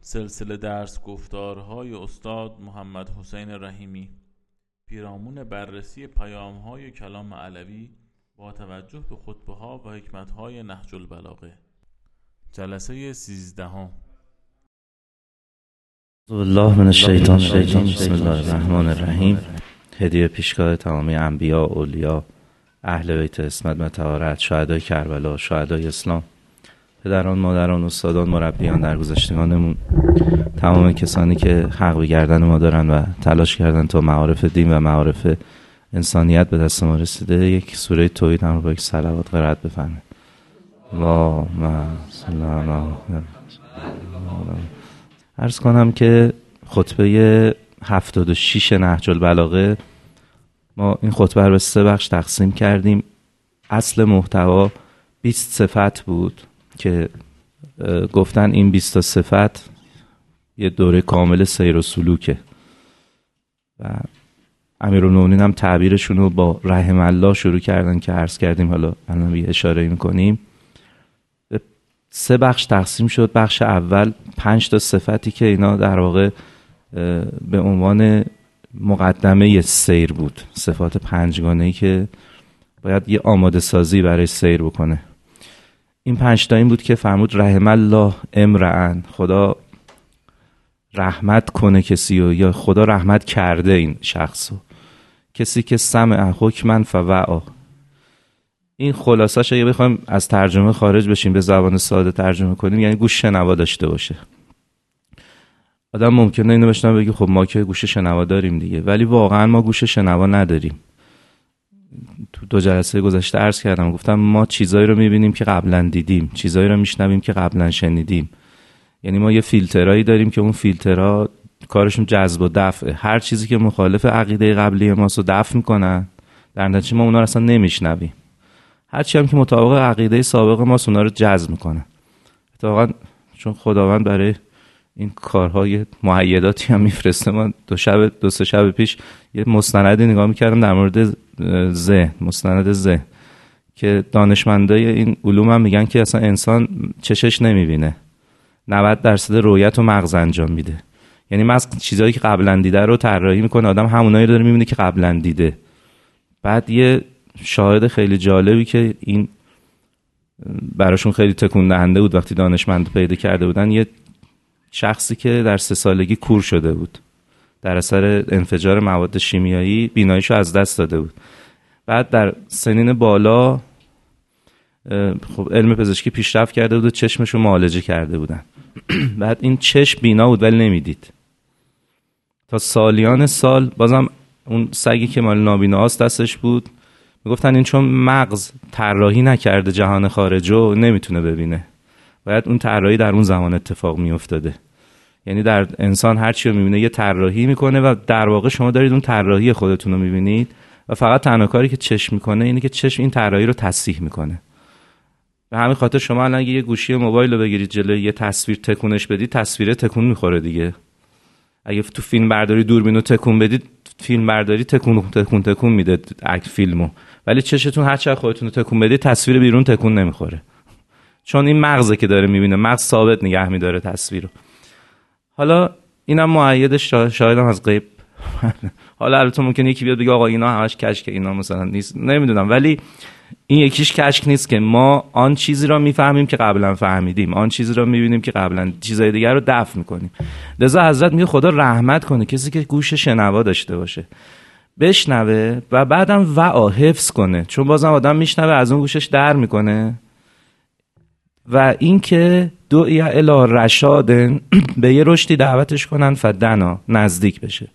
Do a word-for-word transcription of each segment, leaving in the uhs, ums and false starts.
سلسله درس گفتارهای استاد محمد حسین رحیمی پیرامون بررسی پیام‌های کلام علوی با توجه به خطبه‌ها و حکمت‌های نهج البلاغه. جلسه سیزدهم. الله من الشیطان الرجیم. بسم الله الرحمن الرحیم. هدیه پیشگاه تمامی انبیا، اولیا، اهل بیت عصمت و طهارت، شهدای کربلا، شهدای اسلام، پدران، مادران، استادان، مربیان، درگذشتگانمون، تمام کسانی که حق به گردن ما دارن و تلاش کردن تا معارف دین و معارف انسانیت به دست ما رسیده. یک سوره توحید هم رو با یک صلوات قرائت بفرمایید. اللهم صل علی. عرض کنم که خطبه هفتاد و شش نهج البلاغه، ما این خطبه رو به سه بخش تقسیم کردیم. اصل محتوا بیست صفت بود که گفتن این بیست صفت یه دوره کامل سیر و سلوکه و امیرالمومنین هم تعبیرشون رو با رحم الله شروع کردن که عرض کردیم، حالا الان یه اشاره میکنیم. سه بخش تقسیم شد. بخش اول پنج تا صفتی که اینا در واقع به عنوان مقدمه سیر بود، صفات پنجگانه‌ای که باید یه آماده سازی برای سیر بکنه. این پنج تا این بود که فرمود رحم الله امرأن، خدا رحمت کنه کسی رو، یا خدا رحمت کرده این شخصو، کسی که سمع حکما فوعا. این خلاصش اگه بخوایم از ترجمه خارج بشیم به زبان ساده ترجمه کنیم، یعنی گوش شنوا داشته باشه. آدم ممکنه اینو بشنوه بگه خب ما که گوش شنوا داریم دیگه، ولی واقعا ما گوش شنوا نداریم. تو دو جلسه گذشته عرض کردم، گفتم ما چیزایی رو میبینیم که قبلا دیدیم، چیزایی رو میشنویم که قبلا شنیدیم. یعنی ما یه فیلترایی داریم که اون فیلترها کارشون جذب و دفعه. هر چیزی که مخالف عقیده قبلی ماست رو دفع میکنن، در نتیجه ما اونا رو اصلا نمیشنویم. هر چی هم که مطابق عقیده سابق ماست اونا رو جذب میکنه. اتفاقا چون خداوند برای این کارها یه مؤیداتی هم میفرسته. من دو شب دو سه شب پیش یه مستندی نگاه میکردم در مورد ذهن، مستند ذهن، که دانشمندای این علوم هم میگن که اصلا انسان چشش نمیبینه، نود درصد رؤیت و مغز انجام میده. یعنی مغز چیزایی که قبلا دیده رو طراحی میکنه، آدم همونایی رو داره میبینه که قبلا دیده. بعد یه شاهد خیلی جالبی که این براشون خیلی تکون دهنده بود وقتی دانشمند پیدا کرده بودن، یه شخصی که در سه سالگی کور شده بود در اثر انفجار مواد شیمیایی، بیناییشو از دست داده بود. بعد در سنین بالا خب علم پزشکی پیشرفت کرده بود و چشمشو معالجه کرده بودن. بعد این چشم بینا بود ولی نمیدید. تا سالیان سال بازم اون سگی که مال نابیناست دستش بود، میگفتن این چون مغز طراحی نکرده جهان خارجو نمیتونه ببینه. باید اون طراحی در اون زمان اتفاق میافتاده. یعنی در انسان هر چی رو میبینه یه طراحی میکنه و در واقع شما دارید اون طراحی خودتون رو میبینید و فقط تنها کاری که چشم میکنه اینه که چشم این طراحی رو تصحیح میکنه. به همین خاطر شما الان یه گوشی موبایل رو بگیرید جلوی یه تصویر تکونش بدید، تصویر تکون میخوره دیگه. اگه تو فیلم برداری دوربینو تکون بدید، فیلم برداری تکون تکون تکون میده اگه فیلمو، ولی چشتون هر چقدر خودتون رو تکون بدید تصویر بیرون تکون نمیخوره، چون این مغزه که داره میبینه، مغز ثابت نگه میداره تصویرو. حالا اینم مؤید شاهدم از غیب. حالا البته ممکنه یکی بیاد بگه آقا اینا همش کشک، اینا مثلا نیست، نمیدونم، ولی این یکیش کشک نیست که ما آن چیزی را میفهمیم که قبلا فهمیدیم، آن چیزی را میبینیم که قبلا چیزای دیگر رو دفع میکنیم. لذا حضرت میگه خدا رحمت کنه کسی که گوش شنوا داشته باشه، بشنوه و بعدم وعا حفظ کنه، چون بازم آدم میشنوه از اون گوشش در میکنه. و این که دعی الی رشادن، به یه رشدی دعوتش کنن، فدنا، نزدیک بشه.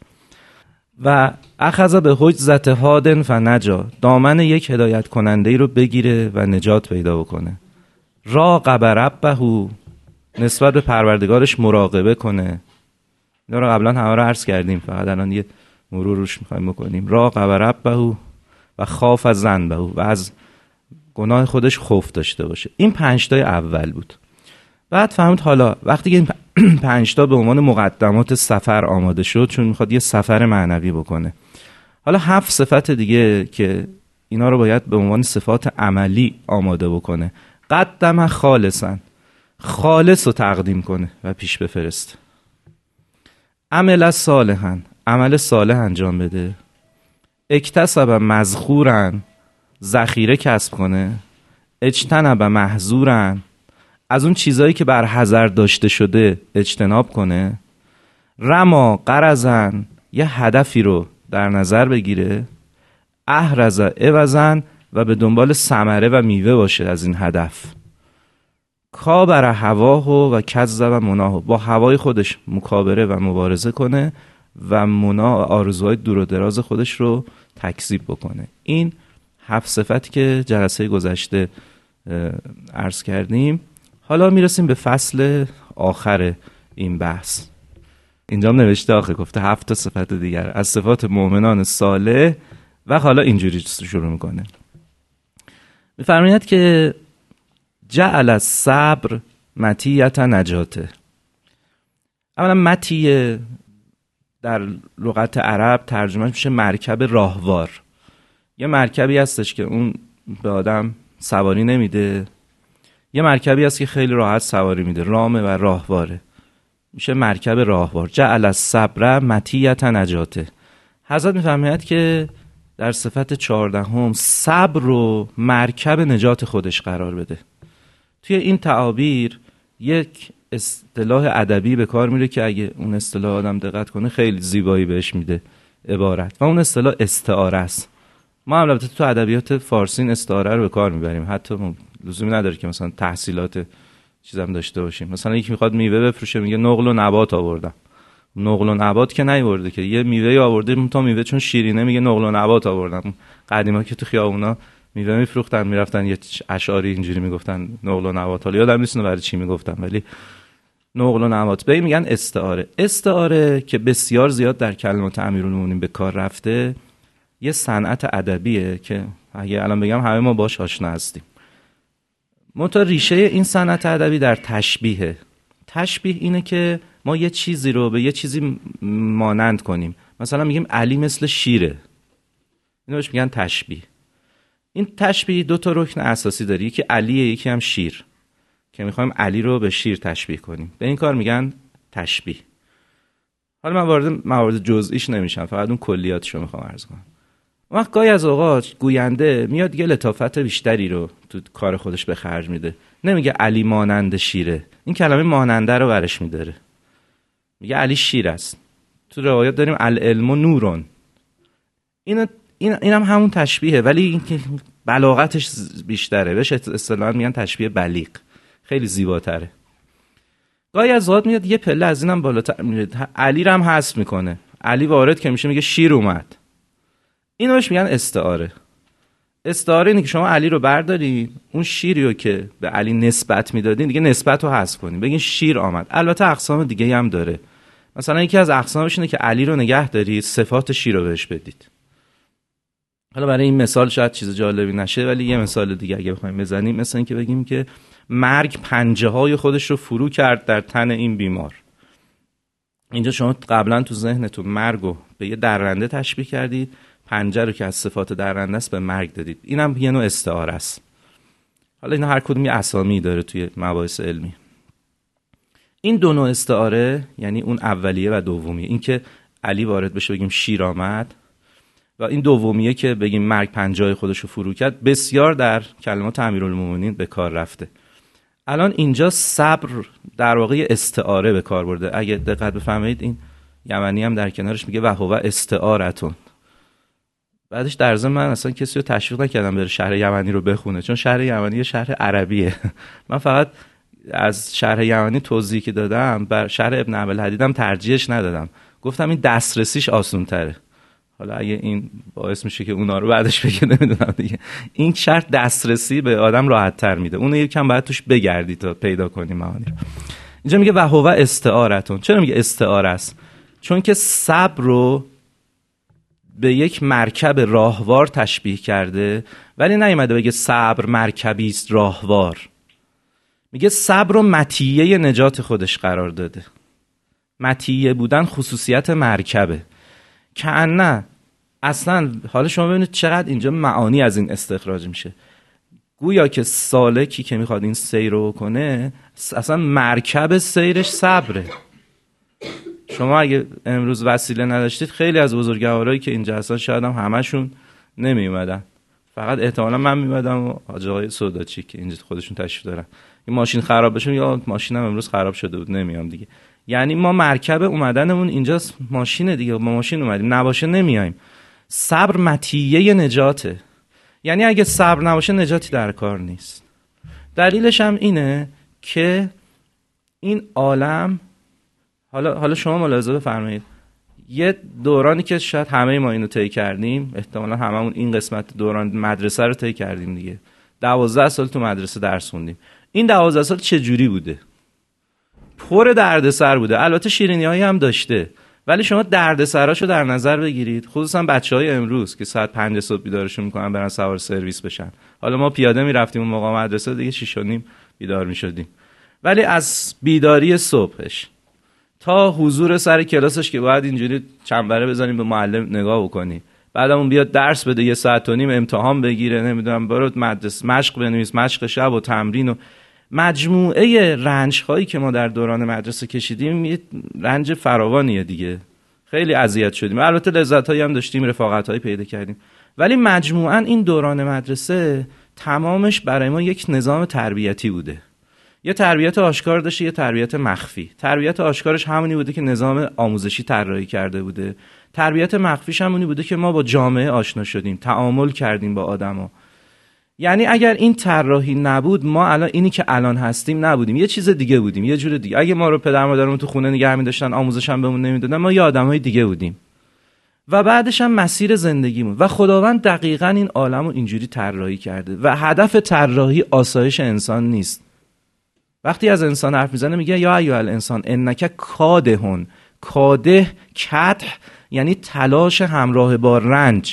و اخذ به حجزت هادن فنجا، دامن یک هدایت کننده ای رو بگیره و نجات پیدا بکنه. راقب ربه، نسبت به پروردگارش مراقبه کنه. اینا رو قبلا همه رو عرض کردیم، فقط الان یه مرور روش میخوایم بکنیم. راقب ربه و خاف از ذنبه، و از گناه خودش خوف داشته باشه. این پنج تای اول بود. بعد فهمید حالا وقتی که این پنج تا به عنوان مقدمات سفر آماده شد، چون میخواد یه سفر معنوی بکنه، حالا هفت صفت دیگه که اینا رو باید به عنوان صفات عملی آماده بکنه. قدم خالصا، خالص رو تقدیم کنه و پیش بفرسته. عمل صالحا، عمل صالح انجام بده. اکتسب مذخورا، ذخیره کسب کنه. اجتنب محظورا، از اون چیزایی که بر حذر داشته شده اجتناب کنه. رما غرضا، یه هدفی رو در نظر بگیره. احرز عوضا، و به دنبال ثمره و میوه باشه از این هدف. کابر هواه و کذب مناه، با هوای خودش مکابره و مبارزه کنه و منا آرزوهای دور و دراز خودش رو تکذیب بکنه. این هفت صفتی که جلسه گذشته عرض کردیم. حالا میرسیم به فصل آخر این بحث. اینجا هم نوشته آخه گفته هفت صفت دیگر از صفات مؤمنان صالح، و حالا اینجوری شروع میکنه. میفرماید که جعل الصبر مطیة نجاته. اولا مطیه در لغت عرب ترجمه میشه مرکب راهوار. یه مرکبی هستش که اون به آدم سواری نمیده، یه مرکبی هست که خیلی راحت سواری میده، رامه و راهواره، میشه مرکب راهوار. جعل الصبر مطیة نجاته. حضرت میفرماید که در صفت چهاردهم صبر رو مرکب نجات خودش قرار بده. توی این تعابیر یک اصطلاح ادبی به کار میره که اگه اون اصطلاح آدم دقت کنه خیلی زیبایی بهش میده عبارت، و اون اصطلاح استعاره است. ما البته تو ادبیات فارسی این استعاره رو به کار میبریم، حتی لزومی نداره که مثلا تحصیلات چیزام داشته باشیم. مثلا یکی میخواد میوه بفروشه میگه نقل و نبات آوردم. نقل و نبات که نیورده که، یه میوه آورده تا میوه چون شیرینه میگه نقل و نبات آوردم. قدیما که تو خیابونا میوه میفروختن میرفتن یه اشعاری اینجوری میگفتن نقل و نبات. حالا یادم نیست برای چی میگفتن، ولی نقل و نبات به میگن استعاره. استعاره که بسیار زیاد در کلمات امیرالمومنین به کار رفته، یه صنعت ادبیه که اگه الان بگم همه ما باش آشنا هستیم. منتها ریشه این صنعت ادبی در تشبیهه. تشبیه اینه که ما یه چیزی رو به یه چیزی مانند کنیم. مثلا میگیم علی مثل شیره، اینو بهش میگن تشبیه. این تشبیه دو تا رکن اساسی داره، یکی علیه یکی هم شیر، که میخوایم علی رو به شیر تشبیه کنیم. به این کار میگن تشبیه. حالا من وارد موارد جزئیش نمیشم، فقط اون کلیاتش رو میخوام عرض کنم. وقت گاهی از اوقات گوینده میاد یه لطافت بیشتری رو تو کار خودش به خرج میده، نمیگه علی مانند شیره، این کلمه ماننده رو برش میداره، میگه علی شیر است. تو روایات داریم العلم نورون. این این اینم هم همون تشبیهه، ولی این که بلاغتش بیشتره، بهش اصطلاحاً میگن تشبیه بلیغ، خیلی زیباتره. گاهی از اوقات میاد یه پله از اینم بالاتر میره، علی رو هم حذف میکنه، علی وارد که میشه میگه شیر اومد. اینو بهش میگن استعاره. استعاره اینه که شما علی رو بردارین، اون شیری رو که به علی نسبت میدادین دیگه نسبت رو حذف کنین، بگین شیر آمد. البته اقسام دیگه هم داره. مثلا یکی از اقسامش اینه که علی رو نگه دارید، صفات شیر رو بهش بدید. حالا برای این مثال شاید چیز جالبی نشه، ولی یه مثال دیگه اگه بخوایم بزنیم، مثلا این که بگیم که مرگ پنجه های خودش رو فرو کرد در تن این بیمار. اینجا شما قبلا تو ذهنتون مرگ رو به یه درنده تشبیه کردید، پنجه رو که از صفات درنده است به مرگ دادید. اینم یه نوع استعاره است. حالا اینا هر کدوم یه اسامی داره توی مباحث علمی. این دو نوع استعاره، یعنی اون اولیه و دومیه، این که علی وارد بشه بگیم شیر آمد، و این دومیه که بگیم مرگ پنجه خودش رو فرو کرد، بسیار در کلمات امیرالمومنین به کار رفته. الان اینجا صبر در واقع استعاره به کار برده. اگه دقت بفرمایید این یمنی هم در کنارش میگه و هو استعارتون. بعدش در ضمن من اصلا کسی رو تشویق نکردم بره شهر یمنی رو بخونه، چون شهر یمنی یه شهر عربیه. من فقط از شهر یمنی توضیحی که دادم بر شهر ابن ابوالحدید هم ترجیحش ندادم، گفتم این دسترسیش آسان تره. حالا اگه این باعث میشه که اونا رو بعدش بگه نمیدونم دیگه. این شهر دسترسی به آدم راحت تر میده، اون یکم باید توش بگردی تا پیدا کنی معانی رو. اینجا میگه و هو استعارتون. چرا میگه استعاره است؟ چون که صبر رو به یک مرکب راهوار تشبیه کرده، ولی نیومده بگه صبر مرکبی است راهوار. میگه صبر رو مطیه نجات خودش قرار داده. مطیه بودن خصوصیت مرکبه. که نه اصلا حالا شما ببینید چقدر اینجا معانی از این استخراج میشه. گویا که سالکی که میخواد این سیر رو کنه اصلا مرکب سیرش صبره. شما اگه امروز وسیله نداشتید خیلی از بزرگوارایی که اینجا هستن شاید هم همشون نمی اومدن، فقط احتمالا من میمدم و حاج آقای سوداچی که اینجا خودشون تشریف دارن. این ماشین خراب بشه یا ماشینم امروز خراب شده بود نمیام دیگه. یعنی ما مرکب اومدنمون اینجاست، ماشین دیگه، با ماشین اومدیم، نباشه نمیایم. صبر مطیه نجاته. یعنی اگه صبر نباشه نجاتی در کار نیست. دلیلش هم اینه که این عالم، حالا حالا شما ملاحظه بفرمایید، یه دورانی که شاید همه ما اینو طی کردیم، احتمالاً هممون این قسمت دوران مدرسه رو طی کردیم دیگه. دوازده سال تو مدرسه درس خوندیم. این دوازده سال چه جوری بوده؟ پر دردسر بوده. البته شیرینی‌هایی هم داشته، ولی شما دردسراشو در نظر بگیرید، خصوصا بچه‌های امروز که ساعت پنج صبح بیدارشون میکنن برن سوار سرویس بشن. حالا ما پیاده میرفتیم اون موقع مدرسه دیگه شش و نیم بیدار میشدیم، ولی از بیداری صبحش تا حضور سر کلاسش که باید اینجوری چنبره بزنیم به معلم نگاه بکنی، بعدم اون بیاد درس بده یه ساعت و نیم امتحان بگیره، نمیدونم برو مدرسه مشق بنویس، مشق شب و تمرین و مجموعه رنج هایی که ما در دوران مدرسه کشیدیم یه رنج فراوانیه دیگه. خیلی اذیت شدیم، البته لذت هایی هم داشتیم، رفاقت هایی پیدا کردیم، ولی مجموعاً این دوران مدرسه تمامش برای ما یک نظام تربیتی بوده. یه تربیت آشکار داشته، یه تربیت مخفی. تربیت آشکارش همونی بوده که نظام آموزشی طراحی کرده بوده، تربیت مخفیش همونی بوده که ما با جامعه آشنا شدیم، تعامل کردیم با آدما. یعنی اگر این طراحی نبود ما الان اینی که الان هستیم نبودیم، یه چیز دیگه بودیم، یه جور دیگه. اگه ما رو پدر مادرمون تو خونه نگه می‌داشتن، آموزش هم بهمون نمیدادن، ما یه آدمای دیگه بودیم و بعدش هم مسیر زندگیمون. و خداوند دقیقاً این عالمو اینجوری طراحی کرده و هدف طراحی آسایش انسان نیست. وقتی از انسان حرف میزنه میگه یا ایها الانسان انک کادهون. کاده کدح یعنی تلاش همراه با رنج،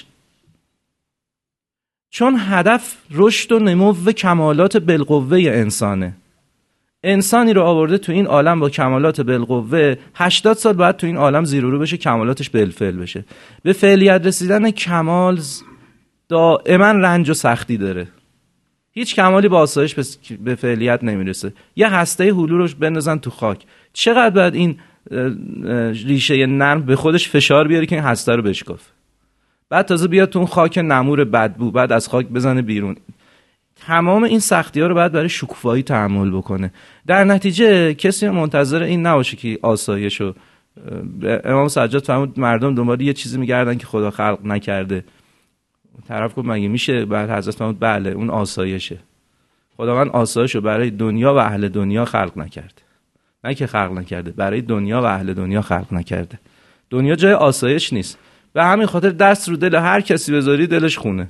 چون هدف رشد و نمو و کمالات بالقوه انسانه. انسانی رو آورده تو این عالم با کمالات بالقوه، هشتاد سال بعد تو این عالم زیر و رو بشه، کمالاتش بالفعل بشه. به فعلیت رسیدن کمال دائما رنج و سختی داره. هیچ کمالی با آسایش به فعلیت نمیرسه. یه هسته هلو رو بندازن تو خاک، چقدر باید این ریشه نرم به خودش فشار بیاره که این هسته رو بشکافه، بعد تازه بیاد تو اون خاک نمور بدبو، بعد از خاک بزنه بیرون. تمام این سختی ها رو باید برای شکوفایی تحمل بکنه. در نتیجه کسی منتظر این نباشه که آسایش رو، امام سجاد فرمود مردم دنبال یه چیزی میگردن که خدا خلق نکرده. طرف گفت مگه میشه؟ بعد حضرت فرمود بله اون آسایشه. خداوند آسایش رو برای دنیا و اهل دنیا خلق نکرده، نه که خلق نکرده، برای دنیا و اهل دنیا خلق نکرده. دنیا جای آسایش نیست، به همین خاطر دست رو دل هر کسی بذاری دلش خونه.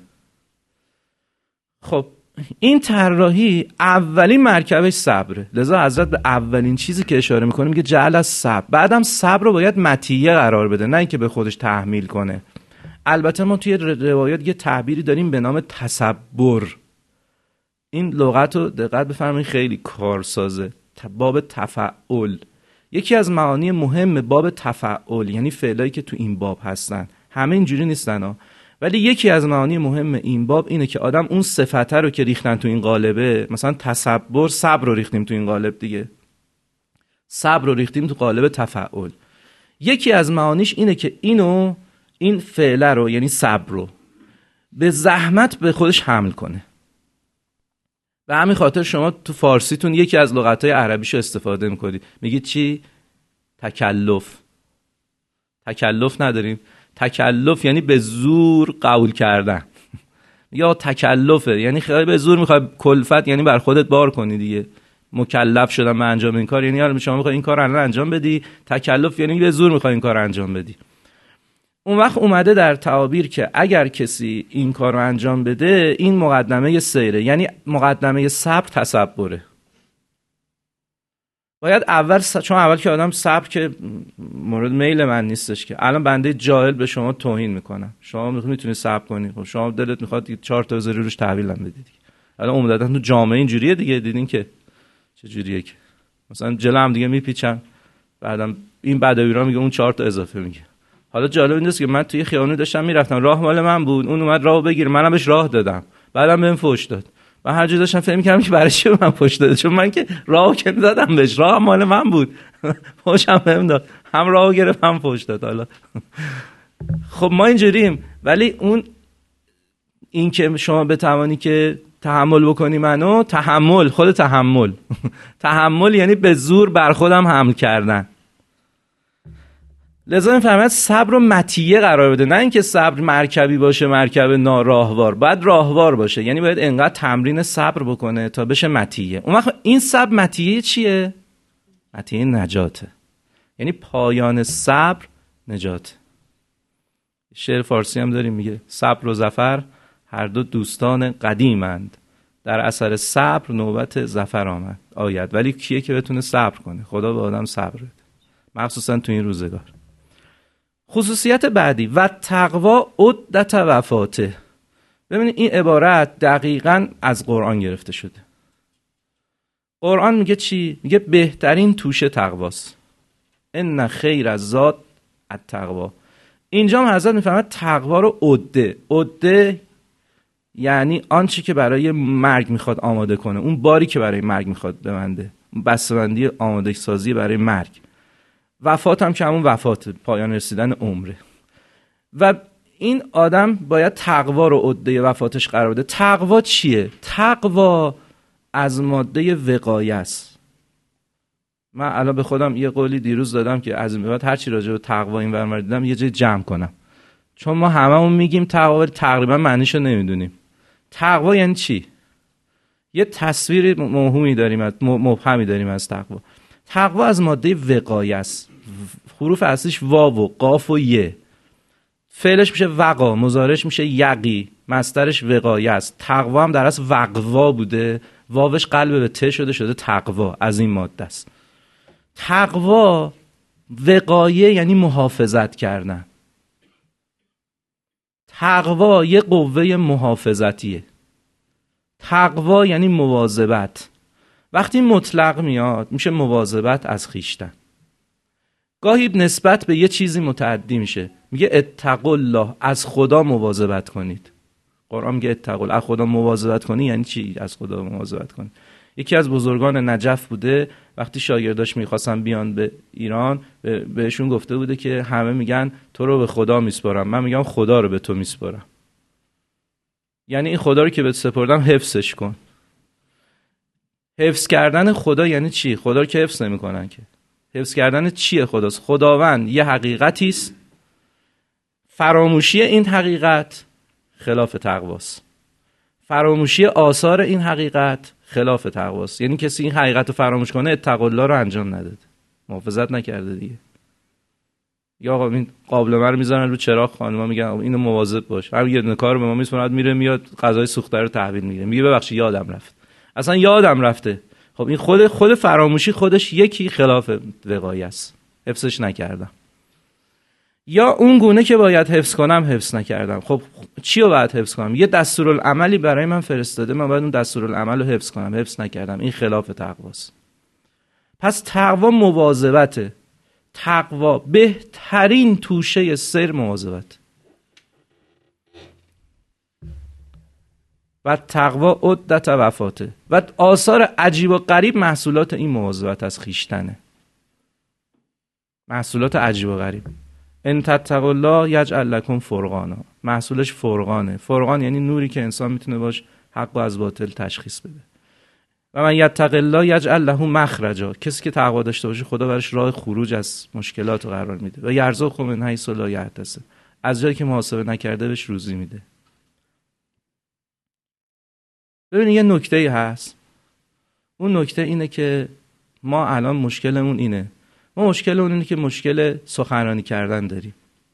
خب این طراحی اولین مرکبش صبره، لذا حضرت به اولین چیزی که اشاره میکنه میگه جعل از صبر. بعدم صبر رو باید مطیه قرار بده، نه اینکه به خودش تحمیل کنه. البته ما توی روایات یه تعبیری داریم به نام تصبر. این لغت رو دقت بفرمایید، خیلی کارسازه. باب تفعل، یکی از معانی مهم باب تفعل یعنی فعلایی که تو این باب هستن، همه اینجوری نیستن ها، ولی یکی از معانی مهم این باب اینه که آدم اون صفته رو که ریختن تو این قالبه، مثلا تصبر، صبر رو ریختیم تو این قالب دیگه، صبر رو ریختیم تو قالب تفعل. یکی از معانیش اینه که اینو، این فعله رو یعنی صبر رو به زحمت به خودش حمل کنه. به همین خاطر شما تو فارسیتون یکی از لغت‌های عربیشو استفاده می‌کنید، میگید چی؟ تکلف. تکلف نداریم. تکلف یعنی به زور قبول کردن. یا تکلفه یعنی خیلی به زور می‌خوای، کلفت یعنی بر خودت بار کنی دیگه. مکلف شدن به انجام این کار، یعنی حالا شما می‌خوای این کار الان انجام بدی. تکلف یعنی به زور می‌خوای این کار انجام بدی. اون وقت اومده در تعابیر که اگر کسی این کار رو انجام بده، این مقدمه سیره، یعنی مقدمه صبر تصبره. باید اول س... چون اول که آدم صبر که مورد میل من نیستش که الان بنده جاهل به شما توهین میکنم، شما میتونید صبر کنید، خب شما دلت میخواد چهار تا بذاری روش تحویل هم بدید. الان عمدتاً تو جامعه اینجوریه دیگه، دیدین که چه جوریه که مثلا جلو هم دیگه میپیچن، بعدم این بدویرا میگه اون چهار تا اضافه میگه. حالا جالب اینه که من توی خیابون داشتم میرفتم، راه مال من بود، اون اومد راهو بگیر، منم بهش راه دادم، بعدم بهم فحش داد، و هر جا داشتم فکر می‌کردم که برای چی به من پشت داده، چون من که راهو که دادم بهش، راه مال من بود. پشتم بهم داد، هم راهو گرفت هم پشت داد. حالا خب ما اینجوریم، ولی اون این که شما بتوانی که تحمل بکنی منو، تحمل، خود تحمل تحمل یعنی به زور بر خودم حمل کردن. لذا این فرماید صبر رو مطیه قرار بده، نه اینکه صبر مرکبی باشه، مرکب ناراهوار، باید راهوار باشه، یعنی باید انقدر تمرین صبر بکنه تا بشه مطیه. اون وقت این صبر مطیه چیه؟ مطیه نجاته، یعنی پایان صبر نجات. شعر فارسی هم داریم میگه صبر و ظفر هر دو دوستان قدیمند، در اثر صبر نوبت ظفر آمد آید. ولی کیه که بتونه صبر کنه؟ خدا به آدم صبر بده، مخصوصا تو این روزگار. خصوصیت بعدی و تقوا عدت وفاته. ببینید این عبارت دقیقاً از قرآن گرفته شده. قرآن میگه چی؟ میگه بهترین توشه تقواست. ان خیر الزاد التقوا. اینجا هم حضرت میفهمد تقوا رو عده. عده یعنی آنچه که برای مرگ میخواد آماده کنه، اون باری که برای مرگ میخواد ببنده، بسته‌بندی آماده سازی برای مرگ. وفات هم که همون وفات، پایان رسیدن عمره. و این آدم باید تقوا رو عده وفاتش قرار بده. تقوا چیه؟ تقوا از ماده وقایه است. من الان به خودم یه قولی دیروز دادم که از این به بعد هر چی راجع به تقوا این ور دیدم یه جای جمع کنم، چون ما هممون میگیم تقوا ولی تقریبا معنیشو نمیدونیم. تقوا یعنی چی؟ یه تصویر موهومی داریم، مبهمی داریم از تقوا. تقوا از ماده وقایه است. حروف اصلیش واو و قاف و یه. فعلش میشه وقا، مضارعش میشه یقی، مصدرش وقایه است. تقوا هم در اصل وقوا بوده، واوش قلب به ته شده شده تقوا، از این ماده است. تقوا وقایه یعنی محافظت کردن. تقوا یه قوه محافظتیه. تقوا یعنی مواظبت. وقتی مطلق میاد میشه مواظبت از خیشتن. گاهی نسبت به یه چیزی متعدی میشه، میگه اتقوا الله، از خدا مواظبت کنید. قرآن میگه اتقوا الله، از خدا مواظبت کنی یعنی چی؟ از خدا مواظبت کنی. یکی از بزرگان نجف بوده، وقتی شاگرداش میخواستن بیان به ایران بهشون گفته بوده که همه میگن تو رو به خدا میسپارم، من میگم خدا رو به تو میسپارم. یعنی این خدا رو که بهت سپردم حفظش کن. حفظ کردن خدا یعنی چی؟ خدا رو که حفظ نمیکنن که. حفظ کردن چیه خداست؟ خداوند یه حقیقتی است، فراموشی این حقیقت خلاف تقواست. فراموشی آثار این حقیقت خلاف تقواست. یعنی کسی این حقیقت رو فراموش کنه اتقوا الله رو انجام نداده، محافظت نکرده دیگه. یا آقا این قابلمه رو میذارن رو چراغ، خانم‌ها میگن اینو مواظب باش، هر یه دونه کارو به ما میسپارن، میره میاد غذای سوخته رو تحویل میگیره، میگه ببخشید یادم رفت. اصلا یادم رفته. خب این خود خود فراموشی خودش یکی خلاف وقایه است، حفظش نکردم. یا اون گونه که باید حفظ کنم حفظ نکردم. خب چی رو باید حفظ کنم؟ یه دستورالعملی برای من فرستاده، من باید اون دستورالعمل رو حفظ کنم، حفظ نکردم. این خلاف تقواست. پس تقوا مواظبته. تقوا بهترین توشه سر مواظبت. و تقوا عدت وفاته. و آثار عجیب و غریب محصولات این مواظبت از خیشتنه. محصولات عجیب و غریب. ان تتقوا الله یجعل لکم فرقانا. محصولش فرقانه. فرقان یعنی نوری که انسان میتونه باش حق و از باطل تشخیص بده. و من یتق الله یجعل له مخرجا. کسی که تقوا داشته باشه خدا براش راه خروج از مشکلات رو قرار میده. و یرزقه من حیث لا یحتسب. از جایی که محاسبه نکرده بهش روزی میده. ببین یه نکته‌ای هست. اون نکته اینه که ما الان مشکلمون اینه. ما مشکلمون اینه که مشکل سخنرانی کردن داریم.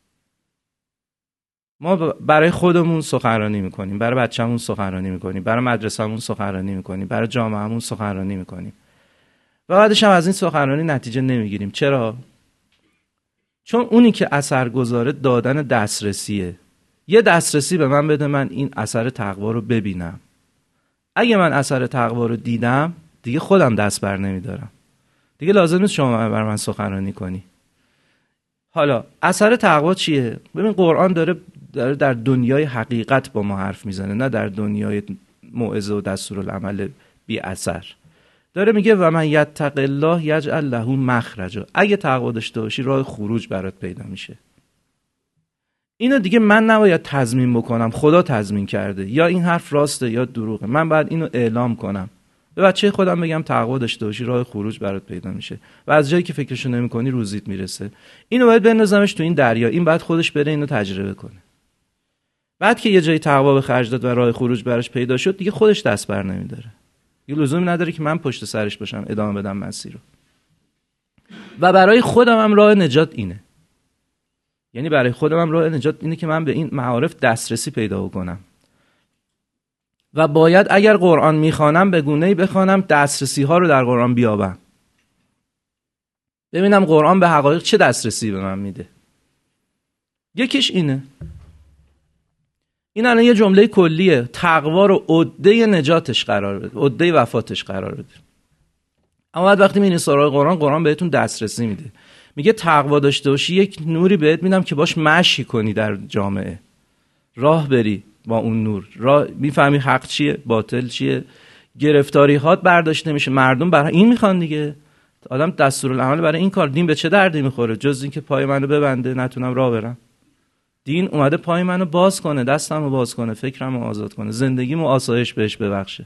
ما برای خودمون سخنرانی میکنیم، برای بچه‌مون سخنرانی میکنیم، برای مدرسه‌مون سخنرانی میکنیم، برای جامعهمون سخنرانی میکنیم. و بعدش هم از این سخنرانی نتیجه نمیگیریم. چرا؟ چون اونی که اثر گذاره دادن دسترسیه. یه دسترسی به من بده، من این اثر تقوا رو ببینم. اگه من اثر تقوا رو دیدم دیگه خودم دست بر نمیدارم، دیگه لازم نیست شما بر من سخنرانی کنی. حالا اثر تقوا چیه؟ ببین قرآن داره, داره در دنیای حقیقت با ما حرف میزنه، نه در دنیای موعظه و دستورالعمل بی اثر. داره میگه و من یتق الله یجعل له مخرجا، اگه تقوا داشته باشی راه خروج برات پیدا میشه. اینو دیگه من نباید تضمین بکنم، خدا تضمین کرده، یا این حرف راسته یا دروغه، من باید اینو اعلام کنم به بچه خودم بگم تقوا داشته باشی راه خروج برات پیدا میشه و از جایی که فکرشو نمی‌کنی روزیت میرسه. اینو باید بندازمش تو این دریا، این بعد خودش بره اینو تجربه کنه. بعد که یه جایی تقوا به خرج داد و راه خروج براش پیدا شد، دیگه خودش دست بر نمیداره. یه لزومی نداره که من پشت سرش باشم ادامه بدم مسیر رو. و برای خودم هم راه نجات اینه. یعنی برای خودم هم راه نجات اینه که من به این معارف دسترسی پیدا کنم. و باید اگر قرآن میخوانم به گونه‌ای بخوانم دسترسی ها رو در قرآن بیابم. ببینم قرآن به حقایق چه دسترسی به من میده. یکیش اینه. این الان یه جمله کلیه، تقوا رو عده نجاتش قرار بده، عده وفاتش قرار بده. اما بعد وقتی میرین سراغ قرآن، قرآن بهتون دسترسی میده. میگه تقوا داشته باشی یک نوری بهت میدم که باش مشی کنی در جامعه، راه بری با اون نور، راه میفهمی حق چیه باطل چیه، گرفتاری هات برداشت نمیشه. مردم برای این میخوان دیگه، آدم دستورالعمل برای این کار. دین به چه دردی میخوره جز این که پای منو ببنده نتونم راه برم؟ دین اومده پای منو باز کنه، دستمو باز کنه، فکرمو آزاد کنه، زندگیمو آسایش بهش ببخشه.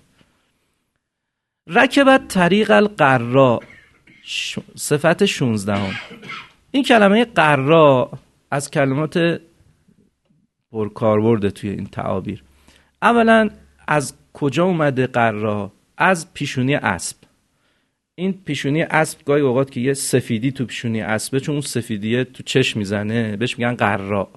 رکبت طریق القرا، صفت شانزده هم. این کلمه قرا از کلمات پرکاربرد توی این تعابیر. اولا از کجا اومده قرا؟ از پیشونی اسب. این پیشونی اسب گاهی اوقات که یه سفیدی تو پیشونی اسبه، چون اون سفیدیه تو چشم میزنه بهش میگن قرا.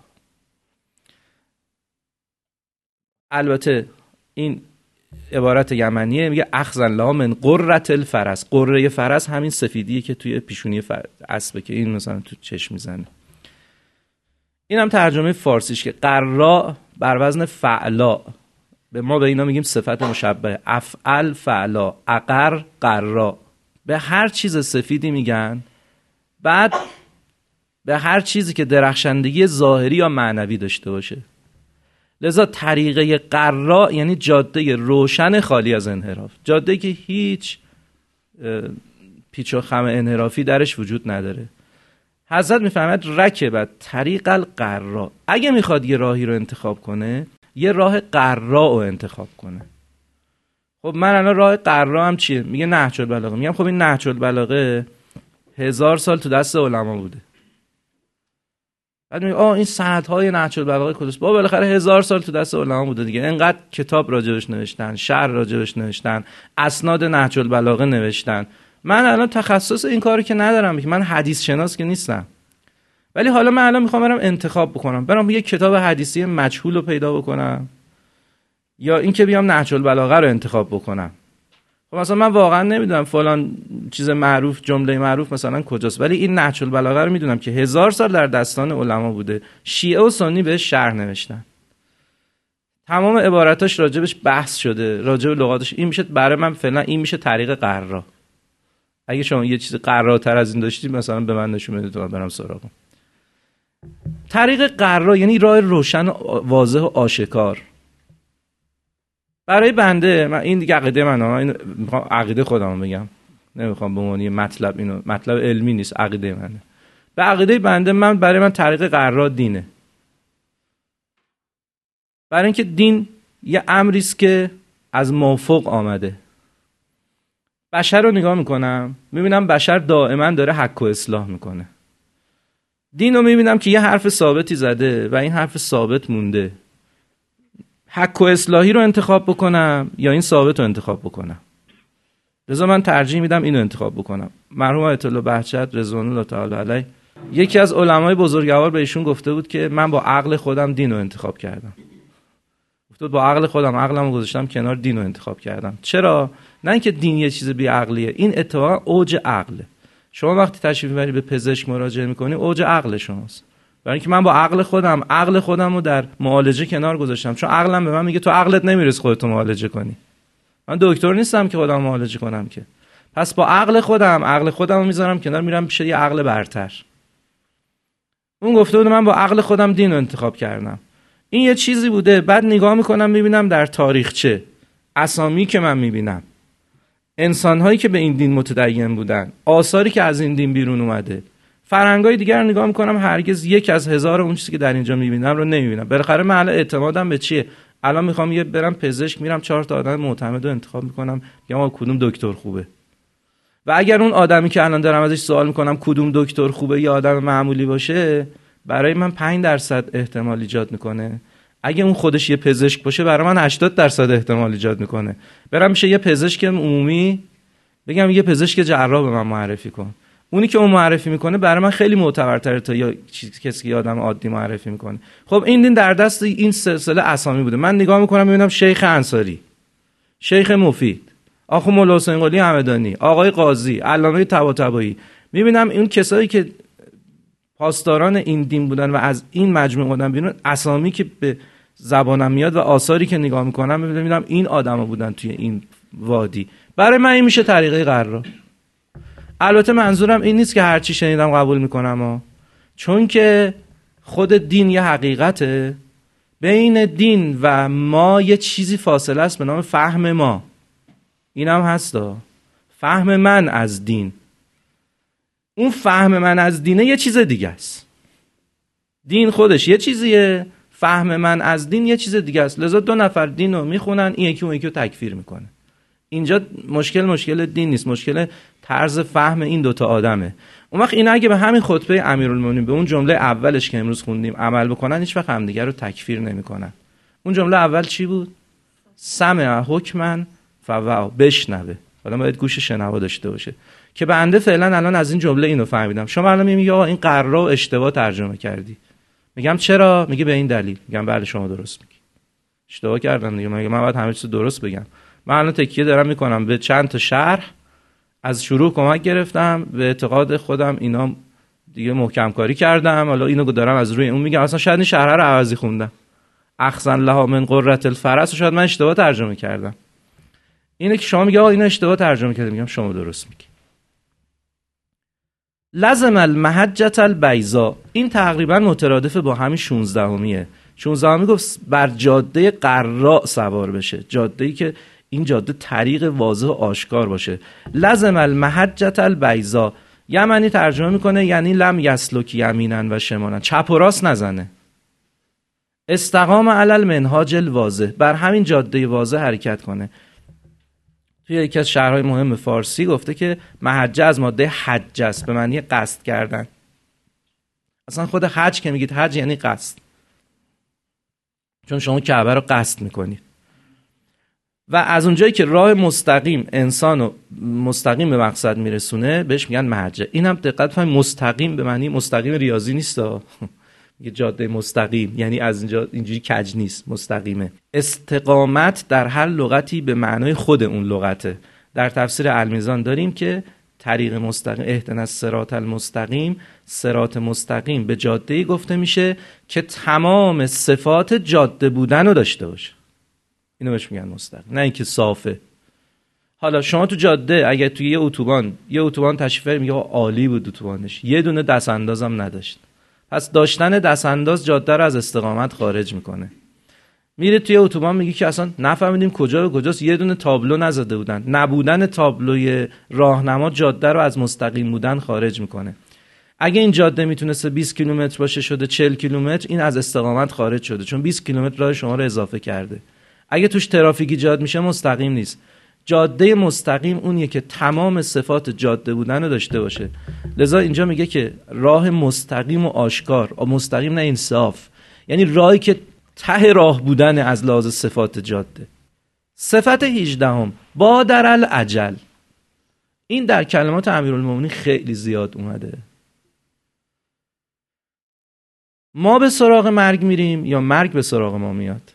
البته این عبارت یمنیه، میگه اخذ الله من قرة الفرس. قره فرس همین سفیدیه که توی پیشونی اسبه که این مثلا تو چشم میزنه. این هم ترجمه فارسیش که قرا بر وزن فعلا، به ما به اینا میگیم صفت مشبه، افعل فعلا، اقر قرا. به هر چیز سفیدی میگن، بعد به هر چیزی که درخشندگی ظاهری یا معنوی داشته باشه. لذا طریقه قرا یعنی جاده روشن خالی از انحراف، جاده که هیچ پیچ و خم انحرافی درش وجود نداره. حضرت میفهمد رکبت طریق القرا، اگه میخواد یه راهی رو انتخاب کنه یه راه قرا رو انتخاب کنه. خب من الان راه قرا هم چیه؟ میگه نهج البلاغه. میگم خب این نهج البلاغه هزار سال تو دست علما بوده. بعد میگه آه این سندهای نهج البلاغه کجاست؟ بابا بالاخره هزار سال تو دست علما بوده دیگه. انقدر کتاب راجبش نوشتن، شرح راجبش نوشتن، اسناد نهج البلاغه نوشتن. من الان تخصص این کارو که ندارم، من حدیث شناس که نیستم. ولی حالا من الان میخوام برم انتخاب بکنم، برام یه کتاب حدیثی مجهول رو پیدا بکنم یا اینکه بیام نهج البلاغه رو انتخاب بکنم. خب مثلا من واقعا نمیدونم فلان چیز معروف، جمله معروف مثلا کجاست، ولی این نهج البلاغه رو میدونم که هزار سال در دستان علما بوده، شیعه و سنی بهش شرح نوشتن، تمام عباراتش راجبش بحث شده، راجب لغاتش. این میشه برای من فعلا این میشه طریق قرا. اگه شما یه چیز قراتر از این داشتید مثلا به من نشون بدید تا برم سراغم. طریق قرا یعنی راه روشن واضح و آشکار. برای بنده، من این دیگه عقیده منه، من این میخوام عقیده خودم بگم، نمیخوام به معنی مطلب، اینو مطلب علمی نیست، عقیده منه. به عقیده بنده من برای من طریق قرا دینه. برای اینکه دین یه امری است که از مافوق آمده. بشر رو نگاه میکنم میبینم بشر دائما داره حق و اصلاح میکنه. دین رو میبینم که یه حرف ثابتی زده و این حرف ثابت مونده. حق و اصلاحی رو انتخاب بکنم یا این ثابت رو انتخاب بکنم؟ لذا من ترجیح میدم اینو انتخاب بکنم. مرحوم آیت الله بهجت رضوان الله تعالی علیه، یکی از علمای بزرگوار به ایشون گفته بود که من با عقل خودم دین رو انتخاب کردم. گفته با عقل خودم عقلمو گذاشتم کنار، دین رو انتخاب کردم. چرا؟ نه اینکه دین یه چیز بی عقلیه، این اتفاقا اوج عقله. شما وقتی تشریف میبری به پزشک مراجعه میکنی اوج عقل شماست. برای اینکه من با عقل خودم عقل خودم رو در معالجه کنار گذاشتم، چون عقلم به من میگه تو عقلت نمیرسه خودت رو معالجه کنی. من دکتر نیستم که خودم معالجه کنم که. پس با عقل خودم عقل خودم رو میذارم کنار، میرم پیش یه عقل برتر. اون گفته بود من با عقل خودم دین رو انتخاب کردم. این یه چیزی بوده. بعد نگاه میکنم میبینم در تاریخچه اسامی که من میبینم، انسان‌هایی که به این دین متدین بودن، آثاری که از این دین بیرون اومده، فرهنگ‌های دیگر رو نگاه میکنم، هرگز یک از هزار اون چیزی که در اینجا میبینم رو نمیبینم. بالاخره من الان اعتمادم به چیه؟ الان میخوام یه برم پزشک، میرم چهار تا آدم معتمد رو انتخاب میکنم، میگم کدوم دکتر خوبه. و اگر اون آدمی که الان دارم ازش سوال میکنم کدوم دکتر خوبه یه آدم معمولی باشه، برای من پنج درصد احتمال ایجاد میکنه. اگه اون خودش یه پزشک باشه برای من هشتاد درصد احتمال ایجاد میکنه. برم میشه یه پزشک عمومی، بگم یه پزشک جراح به من معرفی کن، اونی که اون معرفی میکنه برای من خیلی معتبرتره تا یا کسی که آدم عادی معرفی میکنه. خب این دین در دست این سلسله اسامی بوده. من نگاه میکنم میبینم شیخ انصاری، شیخ مفید، آخو مولا حسین قلی همدانی، آقای قاضی، علامه طباطبایی، میبینم این کسایی که پاسداران این دین بودن و از این مجموعه بودن بیرون، اسامی که به زبانم میاد و آثاری که نگاه میکنم میبینم این آدما بودن توی این وادی. برای من این میشه طریقه قرار. البته منظورم این نیست که هر چی شنیدم قبول میکنم ها. چون که خود دین یه حقیقته، بین دین و ما یه چیزی فاصله است به نام فهم ما. اینم هستا، فهم من از دین. اون فهم من از دینه یه چیز دیگه است. دین خودش یه چیزیه، فهم من از دین یه چیز دیگه است. لذا دو نفر دین رو میخونن، این یکی اون یکی رو تکفیر میکنه. اینجا مشکل مشکل دین نیست، مشکل طرز فهم این دوتا آدمه. اون وقت اینا اگه به همین خطبه امیرالمومنین، به اون جمله اولش که امروز خوندیم عمل بکنن، هیچ وقت همدیگه رو تکفیر نمیکنن. اون جمله اول چی بود؟ سمع حکمن فوعوا، بشنوه. حالا باید گوش شنوا داشته باشه. که بنده فعلا الان از این جمله اینو فهمیدم. شما الان میگی آقا این قرا رو اشتباه ترجمه کردی. میگم چرا؟ میگه به این دلیل. میگم بله شما درست میگی. اشتباه کردم دیگه. میگم من باید همه چیز درست بگم. من الان تکیه دارم میکنم به چند تا شرح، از شروع کمک گرفتم، به اعتقاد خودم اینا دیگه محکم کاری کردم، حالا اینو دارم از روی اون میگم. اصلا شاید این شرح رو عوضی خوندم، اخزن لها من قرة الفرس، شاید من اشتباه ترجمه کردم. اینه که شما میگه آقا اینو اشتباه ترجمه کردی، میگم شما درست میگی. لازم المحجة البیضاء، این تقریبا مترادف با همین شانزدهمیه. شانزدهمی گفت بر جاده قراء سوار بشه، جاده‌ای که این جاده طریق واضح و آشکار باشه. لازم المحجة البیضاء، یمنی ترجمه میکنه یعنی لم یسلک یمینا و شمالا، چپ و راست نزنه. استقام علی المنهاج الواضح، بر همین جاده واضح حرکت کنه. توی یکی از شهرهای مهم فارسی گفته که محجه از ماده حج است، به معنی قصد کردن. اصلا خود حج که میگید حج یعنی قصد، چون شما کعبه رو قصد میکنید. و از اونجایی که راه مستقیم انسانو مستقیم به مقصد میرسونه بهش میگن محجه. این هم دقت فهمید مستقیم به معنی مستقیم ریاضی نیست، میگه جاده مستقیم یعنی از اینجا اینجوری کج نیست، مستقیمه. استقامت در هر لغتی به معنای خود اون لغته. در تفسیر المیزان داریم که طریق مستقیم، اهدنا الصراط المستقیم، صراط مستقیم به جاده‌ای گفته میشه که تمام صفات جاده بودن رو داشته باشه. اینو بهش میگن مستقیم، نه اینکه صافه. حالا شما تو جاده اگه توی یه اتوبان یه اتوبان تشریف بری، میگه عالی بود اتوبانش، یه دونه دست اندازم نداشت. پس داشتن دست انداز جاده رو از استقامت خارج میکنه. میره توی اتوبان میگه که اصلا نفهمیدیم کجا به کجاست، یه دونه تابلو نزده بودن. نبودن تابلوی راهنما جاده رو از مستقیم بودن خارج میکنه. اگه این جاده میتونسته بیست کیلومتر باشه شده چهل کیلومتر، این از استقامت خارج شده، چون بیست کیلومتر راه شما رو اضافه کرده. اگه توش ترافیک ایجاد میشه مستقیم نیست. جاده مستقیم اونیه که تمام صفات جاده بودن رو داشته باشه. لذا اینجا میگه که راه مستقیم و آشکار، مستقیم نه انصاف، یعنی راهی که ته راه بودن از لحاظ صفات جاده. صفت هجدهم بادر الاجل، این در کلمات امیرالمومنین خیلی زیاد اومده. ما به سراغ مرگ میریم یا مرگ به سراغ ما میاد؟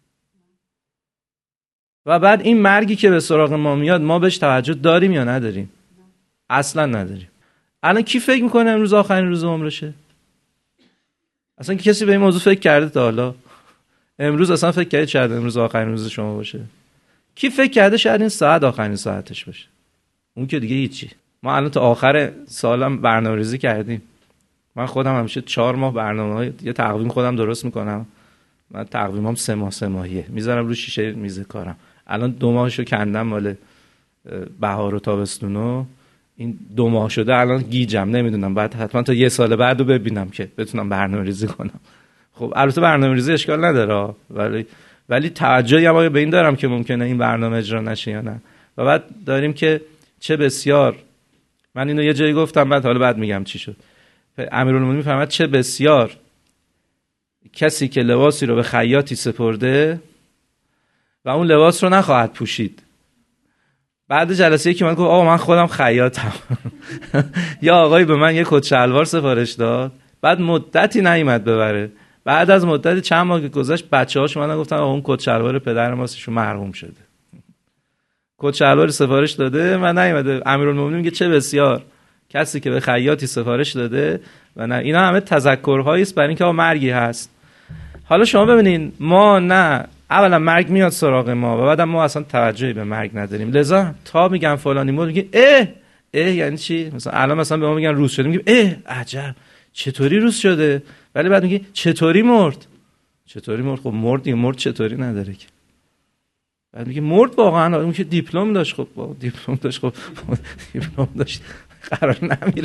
و بعد این مرگی که به سراغ ما میاد ما بهش توجه داریم یا نداریم؟ اصلا نداریم. الان کی فکر میکنه امروز آخرین روز عمرشه؟ اصلا کسی به این موضوع فکر کرده تا حالا؟ امروز اصلا فکر کرده شاید امروز آخرین روز شما باشه؟ کی فکر کرده شاید این ساعت آخرین ساعتش باشه؟ اون که دیگه هیچی. ما الان تا آخر سالم برنامه‌ریزی کردیم. من خودم همیشه چهار ماه برنامه‌های یه تقویم خودم درست میکنم. من تقویمم سه ماه سه ماهیه میذارم رو شیشه میز کارم. الان دو ماهشو کندم مال بهار و تابستونو، این دو ماه شده الان گیجم، نمیدونم بعد حتما تا یه سال بعدو ببینم که بتونم برنامه‌ریزی کنم. خب البته برنامه‌ریزی اشکال نداره، ولی ولی توجهی هم به این دارم که ممکنه این برنامه اجرا نشه یا نه. و بعد داریم که چه بسیار، من اینو یه جایی گفتم بعد حالا بعد میگم چی شد. امیرالمومنین میفرماد چه بسیار کسی که لباسی رو به خیاطی سپرده و اون لباس رو نخواهد پوشید. بعد جلسه یکی من گفت آقا من خودم خیاطم یا آقایی به من یه کت شلوار سفارش داد، بعد مدتی نیومد ببره، بعد از مدتی چند ماه که گذشت بچه‌هاش اومدن گفتن آقا اون کت شلوار پدر ماستشون مرحوم شده، کت شلوار سفارش داده و نیومده. امیرالمومنین میگه چه بسیار کسی که به خیاطی سفارش داده و نه. اینا همه تذکرهایی است برای اینکه آقا مرگی هست. حالا شما ببینین ما نه اولا مرگ میاد سراغ ما و بعدم ما اصلا توجهی به مرگ نداریم، لذا تا میگن فلانی مرد میگه اه اه یعنی چی؟ مثلا الان مثلا به ما میگن روز شده میگیم اه عجب چطوری روز شده، ولی بعد میگه چطوری مرد؟ چطوری مرد؟ خب مرد دیگه، مرد چطوری نداره که. بعد میگه مرد واقعا، اون که دیپلم داشت، خب با دیپلم داشت، خب دیپلم داشت قرار نمیره.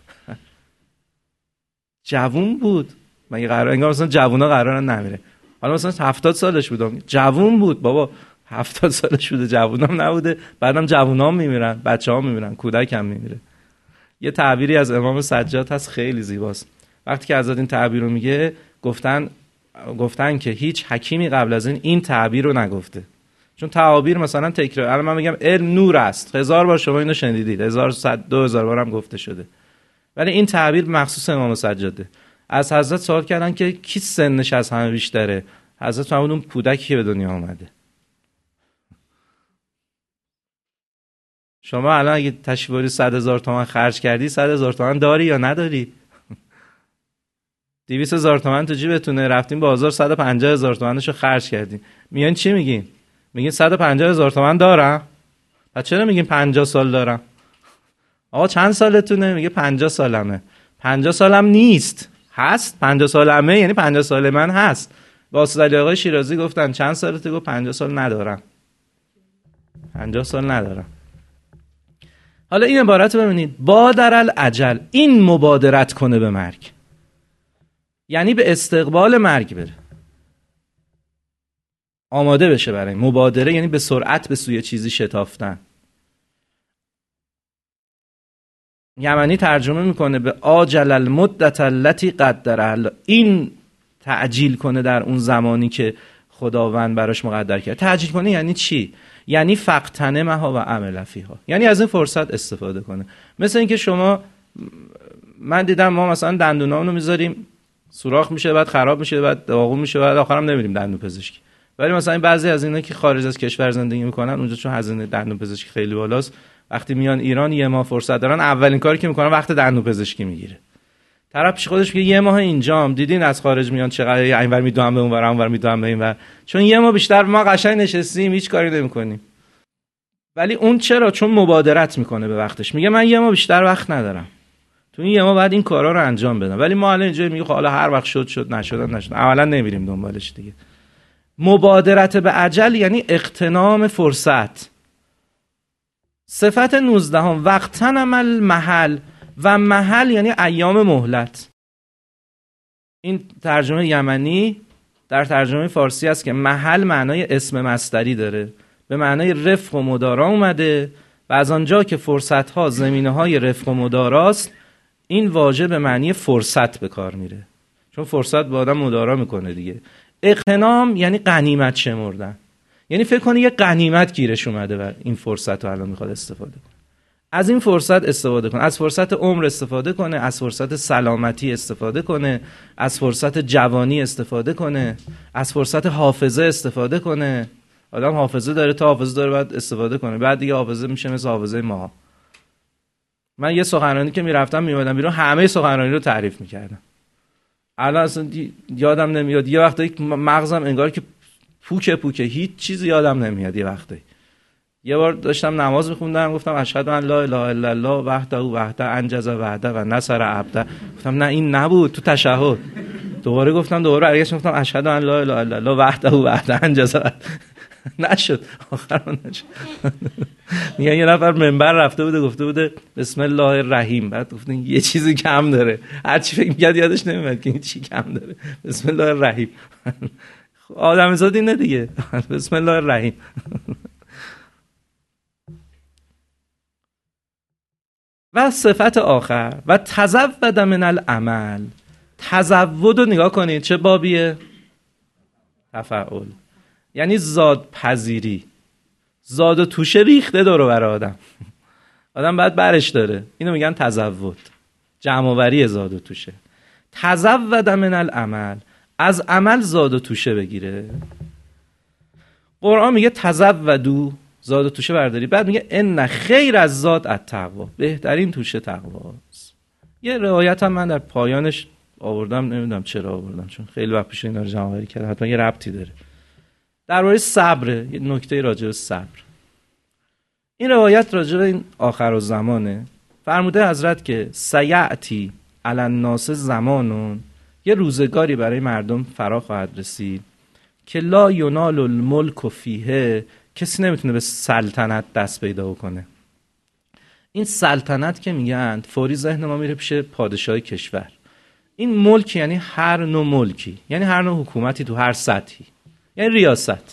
جوون بود مگه قرار؟ انگار مثلا جوونا قرارن نمیره. حالا مثلا هفتاد سالش بود، جوون بود بابا، هفتاد سالش بوده، جوونام نبوده. بعدم جوونام میمیرن، بچه‌ها میمیرن، کودک هم میمیره. یه تعبیری از امام سجاد هست خیلی زیباست. وقتی که حضرت این تعبیر رو میگه گفتن گفتن که هیچ حکیمی قبل از این این تعبیر رو نگفته، چون تعابیر مثلا تکرار، الان من میگم علم نور است، هزار بار شما اینو شنیدید، هزار صد دو هزار بار هم گفته شده، ولی این تعبیر مخصوص امام سجاده. از حضرت سوال کردن که کی سنش از همه بیشتره؟ حضرت فرمود اون کودکی که به دنیا آمده. شما الان اگه تشریف بری صد هزار تومان خرج کردی، صد هزار تومان داری یا نداری؟ دویست هزار تومان تو جیبتونه، رفتیم بازار صد و پنجاه هزار تومانشو خرج کردیم، میان چی میگین؟ میگین صد و پنجاه هزار تومان دارم. پس چرا میگین پنجاه سال دارم؟ آقا چند سالتونه؟ میگه پنجاه سالمه. پنجاه سالم نیست، هست. پنجاه سالمه یعنی پنجاه سال من هست. با استاد آقای شیرازی گفتن چند سالته؟ گفت پنجاه سال ندارم. پنجاه سال ندارم. حالا این عبارت رو ببینید، بادر العجل، این مبادرت کنه به مرگ، یعنی به استقبال مرگ بره، آماده بشه برای مبادره، یعنی به سرعت به سوی چیزی شتافتن. یمنی ترجمه میکنه به آجل المدت التي قدر، این تعجیل کنه در اون زمانی که خداوند براش مقدر کرد. تعجیل کنه یعنی چی؟ یعنی فقتنمها و عمل فیها، یعنی از این فرصت استفاده کنه. مثل اینکه شما، من دیدم ما مثلا دندونامونو میذاریم سوراخ میشه، بعد خراب میشه، بعد داغون میشه، بعد آخرام نمیریم دندون پزشکی. ولی مثلا این بعضی از اینا که خارج از کشور زندگی میکنن، اونجا چون هزینه دندون پزشکی خیلی بالاست، وقتی میان ایران یه ماه فرصت دارن، اولین کاری که میکنن وقت دندون پزشکی میگیره. طرف پیش خودش میگه یه ماه اینجام، دیدین از خارج میان چقدر اینور میدوام به اونور، اونور میدوام به اینور، چون یه ماه بیشتر ما قشنگ نشستیم هیچ کاری نمیکنیم. ولی اون چرا؟ چون مبادرت میکنه به وقتش، میگه من یه ماه بیشتر وقت ندارم، تو این یه ماه بعد این کارا رو انجام بدم. ولی ما الان اینجا میگه حالا هر وقت شد شد، نشد نشد، اولا نمیریم دنبالش دیگه. مبادرت به اجل یعنی اغتنام فرصت. صفت نوزده هم وقتنم المحل، و محل یعنی ایام مهلت. این ترجمه یمنی در ترجمه فارسی است که محل معنای اسم مصدری داره، به معنای رفق و مدارا اومده و از آنجا که فرصت ها زمینه های رفق و مداراست، این واژه به معنی فرصت به کار میره، چون فرصت با آدم مدارا میکنه دیگه. اغتنام یعنی غنیمت شمردن، یعنی فکر کنی یه غنیمت گیرش اومده و این فرصت رو الان میخواد استفاده کنه. از این فرصت استفاده کنه، از فرصت عمر استفاده کنه، از فرصت سلامتی استفاده کنه، از فرصت جوانی استفاده کنه، از فرصت حافظه استفاده کنه. آدم حافظه داره، تا حافظه داره بعد استفاده کنه، بعد دیگه حافظه میشه مثل حافظه ما. من یه سخنرانی که میرفتم میومدم بیرون، همه سخنرانی رو تعریف میکردم. الان اصلا یادم نمیاد، یه وقتایی مغزم انگار که پوکه پوکه، هیچ چیزی یادم نمیاد. یه وقتایی یه بار داشتم نماز میخوندم، گفتم اشهد ان لا اله الا الله وحده وحده انجز وحده و نصر عبده. گفتم نه این نبود تو تشهد. دوباره گفتم، دوباره برگشتم گفتم اشهد ان لا اله الا الله وحده وحده انجز وحده. نشد، آخر نشد. میگن یه نفر منبر رفته بوده گفته بوده بسم الله الرحیم، بعد گفتن یه چیزی کم داره، هر چی فکر می‌کرد یادش نمیاد که این چی کم داره. بسم الله الرحیم. آدمیزاد اینه دیگه. بسم الله الرحیم. و صفت آخر و تزود من العمل. تزود رو نگاه کنید چه بابیه؟ تفعول، یعنی زاد پذیری. زاد و توشه ریخته دور و بر آدم، آدم باید برش داره، اینو میگن تزود، جمع آوری زاد و توشه. تزود من العمل، از عمل زاد و توشه بگیره. قرآن میگه تزودو، زاد و توشه برداری، بعد میگه ان خیر از زاد التقوا، بهترین توشه تقواست. یه روایت هم من در پایانش آوردم، نمیدونم چرا آوردم، چون خیلی وقت پیش اینا رو جمع آوری کردم، حتما یه ربطی داره. درباره صبر، یه نکته راجع به صبر. این روایت راجع به این آخرالزمانه. فرموده حضرت که سیأتی علی الناس زمانون، یه روزگاری برای مردم فرا خواهد رسید که لا ینال الملک فیه، کسی نمیتونه به سلطنت دست پیدا کنه. این سلطنت که میگن فوری ذهن ما میره پیش پادشاه کشور. این ملک یعنی هر نوع ملکی، یعنی هر نوع حکومتی تو هر سطحی، یعنی ریاست.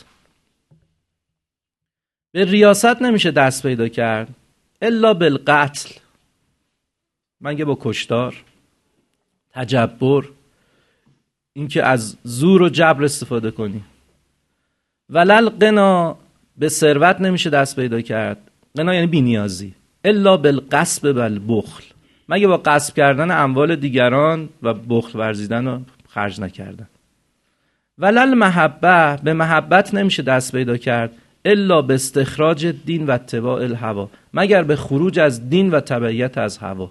به ریاست نمیشه دست پیدا کرد الا بالقتل، مگه با کشتار، تجبر، اینکه از زور و جبر استفاده کنی. ولل قنا، به ثروت نمیشه دست پیدا کرد، قنا یعنی بی‌نیازی، الا بالغصب والبخل، مگه با غصب کردن اموال دیگران و بخل ورزیدن و خرج نکردن. ولل محبه، به محبت نمیشه دست پیدا کرد الا به استخراج دین و اتباع الهوا، مگر به خروج از دین و تبعیت از هوا.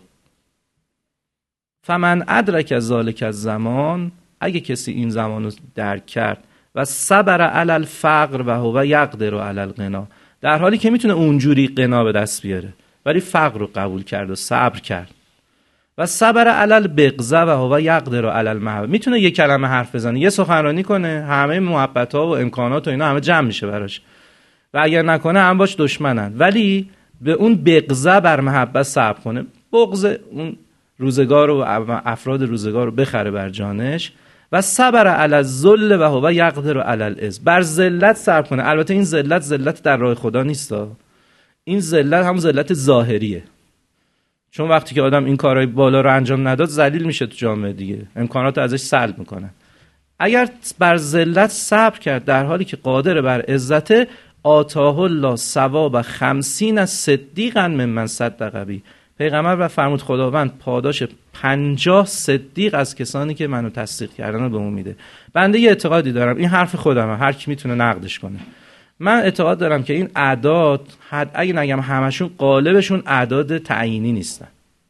فمن ادرک ذلک الزمان، اگه کسی این زمان رو درک کرد و صبر علی الفقر و هو یقدر علی الغنا، در حالی که میتونه اونجوری غنا به دست بیاره ولی فقر رو قبول کرد و صبر کرد، و صبر علی البغض و هو یقدر علی المحبه، میتونه یک کلمه حرف بزنه، یه سخنرانی کنه، همه محبت‌ها و امکانات و اینا همه جمع میشه براش، و اگر نکنه هم باش دشمنن، ولی به اون بغض بر محبت صبر کنه، بغض اون روزگار و افراد روزگار رو بخره بر جانش. و صبر علی الذل و هو یقدر علی العز، بر ذلت صبر کنه. البته این ذلت ذلت در راه خدا نیست، این ذلت هم ذلت ظاهریه، چون وقتی که آدم این کارهای بالا رو انجام نداد ذلیل میشه تو جامعه دیگه، امکانات ازش سلب میکنن. اگر بر ذلت صبر کرد در حالی که قادر بر عزت، آتاه الله ثواب خمسین صدیقا ممن صدق بی، پیغمبر و فرمود خداوند پاداش پنجاه صدیق از کسانی که منو تصدیق کردن رو به اون میده. بنده یه اعتقادی دارم، این حرف خودمه، هر کی میتونه نقدش کنه. من اعتقاد دارم که این اعداد، اگه نگم همشون، غالبشون اعداد تعیینی نیستن،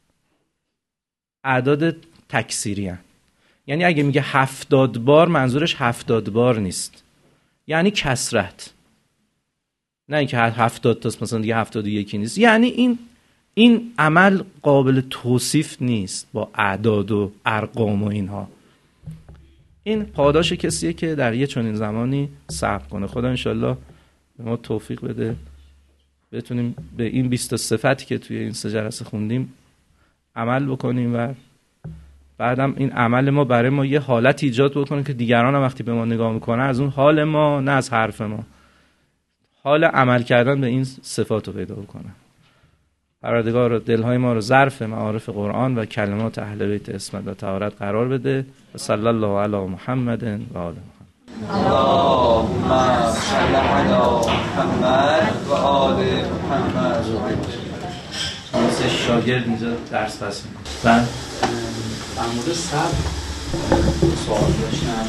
اعداد تکثیری هن. یعنی اگه میگه هفتاد بار، منظورش هفتاد بار نیست، یعنی کثرت، نه اینکه هفتاد تاست مثلا دیگه هفتاد و یکی نیست. یعنی این این عمل قابل توصیف نیست با اعداد و ارقام و اینها. این پاداش کسیه که در یه چنین زمانی صبر کنه. خدا انشالله به ما توفیق بده بتونیم به این بیست صفتی که توی این سه جلسه خوندیم عمل بکنیم و بعدم این عمل ما برای ما یه حالت ایجاد بکنه که دیگران هم وقتی به ما نگاه میکنه از اون حال ما، نه از حرف ما، حال عمل کردن به این صفات رو پیدا بکنه. پروردگار دلهای ما رو ظرف معارف قرآن و کلمات اهل بیت عصمت و طهارت قرار بده. و صلی الله علی محمد و آل محمد. اللهم صل علی محمد و آل محمد. مثل شاگرد اینجا درس پس میکنه. بعد در مورد صبر سوال داشتم،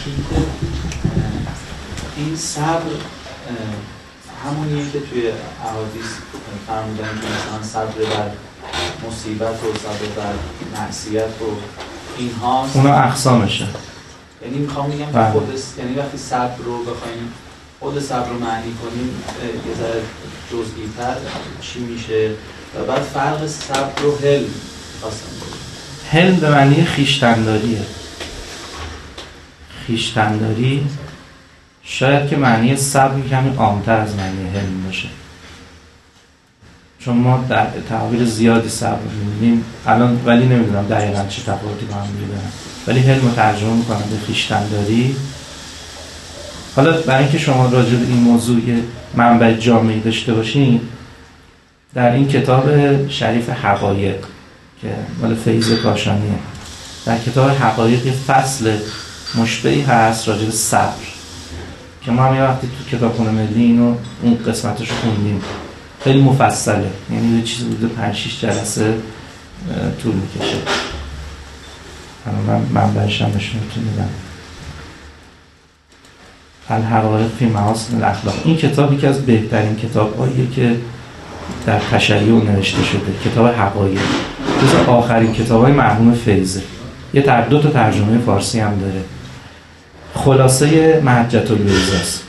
این صبر همونیه که توی احادیث فرمودن که مثلا صبر بر مصیبت و صبر بر معصیت و اینها، اونا اقسامشه. یعنی میخوام بگم که خود، یعنی وقتی صبر رو بخوایم خود صبر رو معنی کنیم یه ذره جزئی تر چی میشه، و بعد فرق صبر و حلم خواستم بگم. حلم به معنی خویشتنداریه. خویشتنداری شاید که معنی صبر کمی عام‌تر از معنی حلم باشه، چون ما در تعبیر زیادی صبر می‌بینیم الان، ولی نمیدونم دقیقاً چه تفاوتی با هم دارن. ولی حلم رو ترجمه می‌کنم به خویشتن‌داری. حالا برای اینکه شما راجع به این موضوع منبع جامعی داشته باشین، در این کتاب شریف حقایق که مال فیض کاشانیه، در کتاب حقایق یه فصل مشبهی هست راجع به صبر که ما هم یه وقتی تو کتابخونه ملی اینو اون قسمتش رو خوندیم، خیلی مفصله، یعنی یه چیزی بوده پنج شش جلسه طول میکشه. من منبعش هم بهشون میدم. الحقایق فی محاسن الاخلاق. این کتاب یکی از بهترین کتاب‌هاییه که در تشیع نوشته شده، کتاب حقایق. جز آخرین کتاب‌های مرحوم فیضه. یه تر دو تا ترجمه فارسی هم داره. خلاصه محجة البیضاست.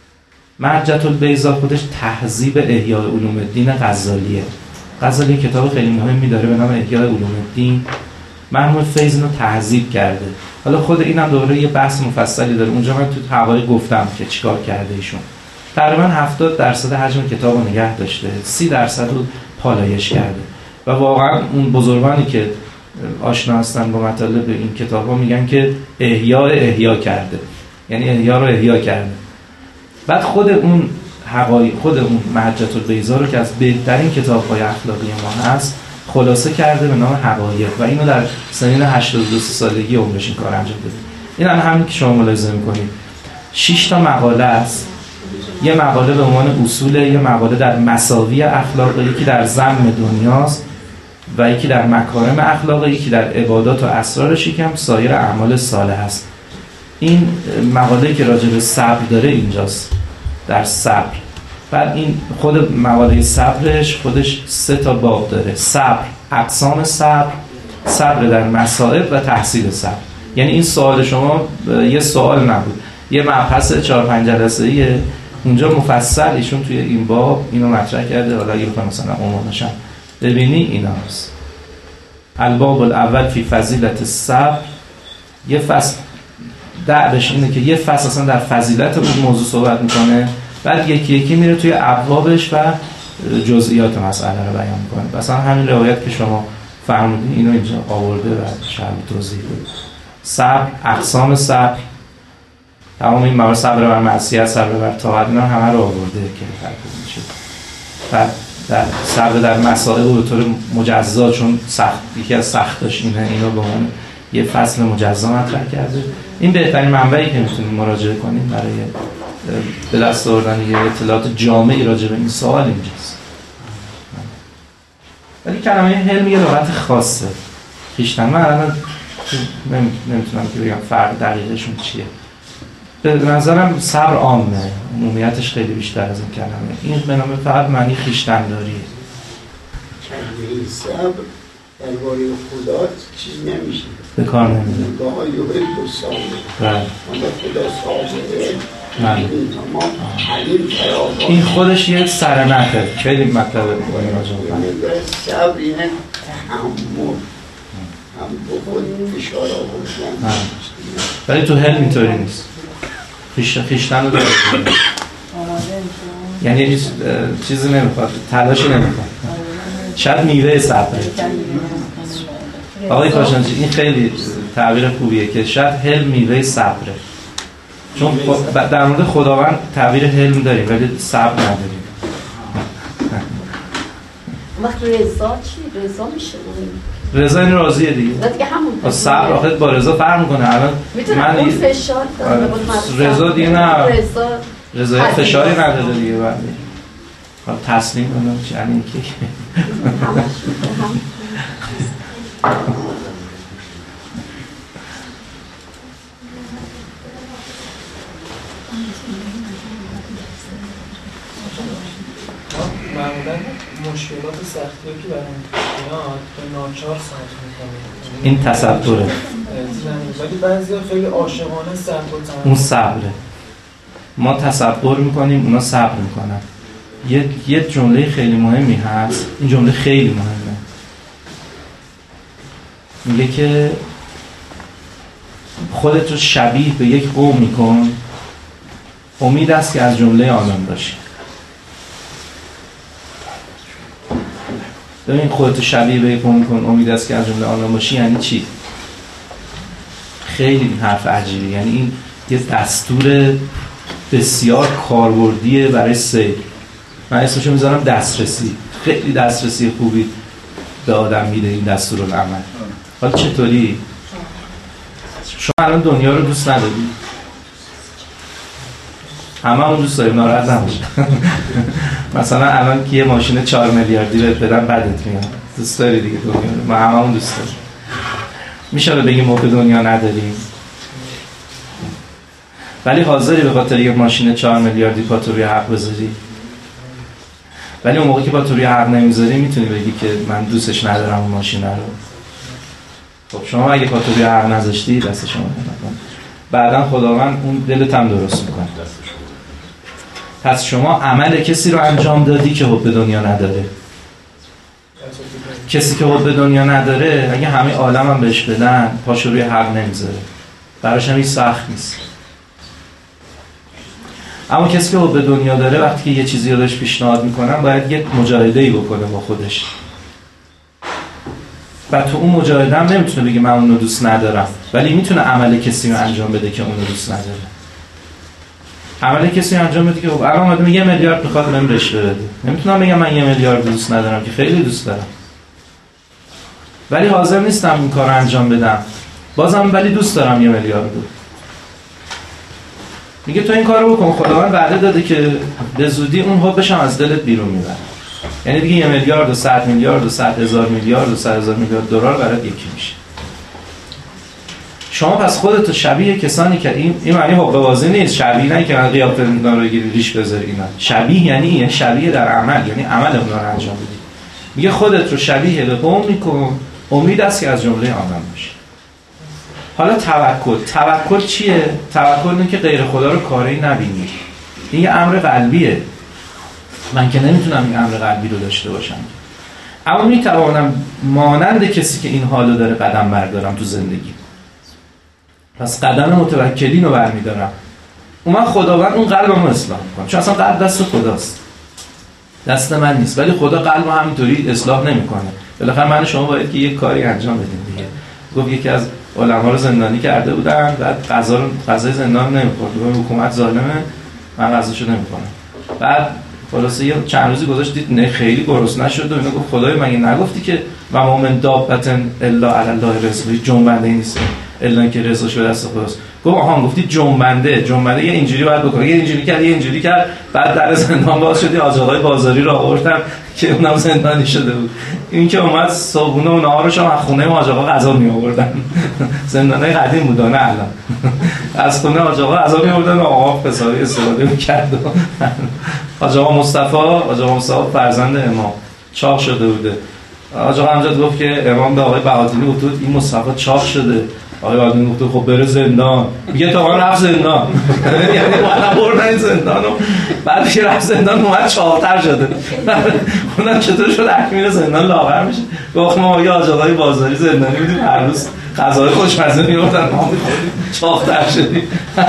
محجة البیضا خودش تهذیب احیاء علوم الدین غزالیه. غزالی کتاب خیلی مهمی داره به نام احیاء علوم الدین. مرحوم فیض اینو تهذیب کرده. حالا خود اینم دوباره یه بحث مفصلی داره. اونجا من تو حقایق گفتم که چیکار کرده ایشون. تقریبا هفتاد درصد حجم کتابو نگه داشته، سی درصد رو پالایش کرده. و واقعا اون بزرگانی که آشنا هستن با مطالب این کتابا میگن که احیاء احیا کرده، یعنی احیا رو احیا کرده. بعد خود اون حقایق، خود اون محجة البیضا رو که از بهترین کتاب‌های اخلاقی ما هست خلاصه کرده به نام حقایق و اینو در سنین هشتاد و دو سالگی عمرش این کار انجام داده. این هم همین که شما ملاحظه می‌کنید شش تا مقاله است. یه مقاله به عنوان اصول، یه مقاله در مساوی اخلاق، یکی در ذم دنیاست و یکی در مکارم اخلاق، یکی در عبادات و اسرارش، یکی هم سایر اعمال صالح است. این مقاله که راجع به صبر داره اینجاست، در صبر. بعد این خود مقاله صبرش خودش سه تا باب داره: صبر، اقسام صبر، صبر در مصائب و تحصیل صبر. یعنی این سوال شما یه سوال نبود، یه مبحث چهار پنج جلسه‌ایه. اونجا مفصل ایشون توی این باب اینو مطرح کرده. حالا اگه بخوام مثلا عنوانش هم ببینی ایناست: الباب الاول فی فضیلت الصبر. یه فصل دعوش اینه که یه فصل اصلا در فضیلت اون موضوع صحبت میکنه، بعد یکی یکی میره توی ابوابش و جزئیات مسئله رو بیان میکنه. مثلا همین روایت که شما فرمودین اینو اینجا آورده و شرح توضیح بده. صبر، اقسام صبر، تمام این موارد، صبر بر معصیت، صبر بر طاعت، اینا همه رو آورده که ترکیب میشه. بعد در صبر در مسائل به طور مجزا، چون سخت یکی از سختاش اینه، اینو به عنوان یه فصل مجزا مطرح کرده. این بهترین منبعی که میتونیم مراجعه کنیم برای به دست آوردن یه اطلاعات جامعی راجع به این سوال اینجاست. ولی کلمه حلم یه لغت خاصه. خویشتن من الان نمیتونم که بگم فرق دقیقشون چیه. به نظرم صبر عامه، عمومیتش خیلی بیشتر از این کلمه. این به نام فقط معنی خویشتن‌داریه. کلمه صبر درباره خدا چیز نمیشه، به کار نمیده. گاه یوهل و صابر. بله. خدا صابره. بله. ما این خودش یک سرنخه. خیلی مطلب باید راجع بکنم. صبر اینه تحمل. هم بخوریم اشاره بکنم. ولی تو حلم اینطوری نیست. خویشتن رو داره. یعنی هیچ چیزی نمیخواد، تلاشی نمیخواد. شاید میوه صبره. آقای کاشانجی این خیلی تعبیر خوبیه که شاید حلم میوه صبره. چون در مورد خداوند تعبیر حلم داریم ولی صبر نداریم. وقت رضا چی؟ رضا میشه اون؟ رضا این راضیه دیگه. دیگه همون. صبر آخه با رضا فرق میکنه. الان من اون فشار داره. رضا دیگه نه. رضا رضا فشاری نداره دیگه. بعد تسلیم کنم چی یعنی کی؟ معمولا مشکلات سختی که برای میاد به ناچار سمت میکنه. این تصبره. ولی بعضیا خیلی عاشقانه صبر و اون صبره. ما تصبر میکنیم، اونا صبر میکنن. یه یه جمله خیلی مهمی هست. این جمله خیلی مهمه. میگه که خودت رو شبیه به یک قومی کن امید است که از جمله آنان باشی. ببین خودتو شبیه به قوم کن، امید است که از جمله آنان باشی یعنی چی؟ خیلی این حرف عجیبه. یعنی این یه دستور بسیار کاربردیه برای سیر. من اسمشو میذارم دسترسی. خیلی دسترسی خوبی به آدم میده این دستورالعمل. حالا چطوری؟ شما الان دنیا رو دوست نداری؟ همه همون دوست داریم، ناراحت نباشی. مثلا الان که یه ماشین چهار میلیاردی بهت بدن بدت میاد. دوست داری دیگه دنیا رو؟ ما همه همون دوست داریم. میشه رو بگیم ما به دنیا نداریم، ولی حاضری به خاطر یه ماشین چهار میلیاردی پا تو روی حق بذاری؟ ولی اون موقع که پا تو روی حق نمیذاری میتونی بگی که من دوستش ندارم اون ماشین رو. خب شما اگه پا تو روی حق نذاشتی دست شما نمیکنه، بعدا خداوند اون دلت هم درست میکنه. پس شما عمل کسی رو انجام دادی که حب دنیا نداره. کسی که حب دنیا نداره اگه همه عالم هم بهش بدن پاشو روی حق نمیذاره، براش هم این سخت نیست. اما کسی که حب دنیا داره وقتی که یه چیزی رو داشت پیشنهاد میکنن باید یه مجاهده‌ای بکنه با خودش و تو اون مجاهده هم نمیتونه بگه من اون رو دوست ندارم، ولی میتونه عمل کسی رو انجام بده که اون رو دوست نداره. عمل کسی رو انجام بده که خب الان اومدم یه میلیارد میخواد من رشوه بده، نمیتونم بگم من یه میلیارد دوست ندارم که خیلی دوست دارم، ولی حاضر نیستم این کار رو انجام بدم، بازم ولی دوست دارم یه میلیارد رو. میگه تو این کارو بکن، خداوند وعده داده که به زودی اون حبش هم از دلت بیرون میبره. یعنی دیگه یه میلیارد و صد میلیارد و صد هزار میلیارد و صد هزار میلیارد دلار برات یکی میشه. شما پس خودتو شبیه کسانی که این این معنی حب بازی نیست، شبیه نه که قیافه اینا رو بگیری ریش بذاری اینا. شبیه یعنی این شبیه در عمل، یعنی عمل اونها رو انجام بدی. میگه خودت رو شبیه به قوم میکن، امید است که از جمله آنان باشی. حالا توکل، توکل چیه؟ توکل اینه که غیر خدا رو کاری نبینی. این یه امر قلبیه. من که نمیتونم این امر قلبی رو داشته باشم، اما میتوانم مانند کسی که این حالو داره قدم بردارم تو زندگی. پس قدم متوکلین رو برمیدارم. اون من خداوند اون قلبمو اصلاح میکنه، چون اصلا قلب دست خداست، دست من نیست، ولی خدا قلبو همینطوری اصلاح نمیکنه. بالاخره من شما باید که یک کاری انجام بدیم دیگه. گفت یکی از علما رو زندانی کرده بودن، بعد قضا رو قضای زندان نمیخورد، گفت حکومت ظالمه من قضاشو نمیکنم. بعد خلاصه یه چند روزی گذاشت دید نه خیلی گرسنه شد و اینا، گفت خدای مگه نگفتی که و ما من دابتن الا علی الله رزقه، جنبنده نیست الا که رزق شده دست خداست. گفت آها گفتی جنبنده، جنبنده یه اینجوری باید بکنه، یه اینجوری کرد یه اینجوری کرد، بعد در زندان باز شدی آجاقای بازاری رو آوردن که اونم زندانی شده بود. این که اومد صبحونه و نهارش هم از خونه آجاقا غذا می آوردن. زندانای قدیم بود نه الان. از خونه آجاقا غذا می آوردن و آقا فساری استفاده می‌کرد. آجاقا مصطفی، آجاقا مصطفی فرزند امام چاق شده بوده. آجاقا امجد گفت که امام به آقای بهادری گفت این مصطفی چاق شده. آقای بهادری گفت خب بره زندان. میگه تا من رفت زندان. یعنی والا بردن زندانو، بعد که رفت زندان اومد چاق‌تر شده. اونم چطور شد حکیم زندان لاغر میشه؟ گفت ما یه آجاقای بازاری زندانی بودیم هر روز غذای خوشمزه می‌آوردن ما می‌خوردیم چاق‌تر شدیم.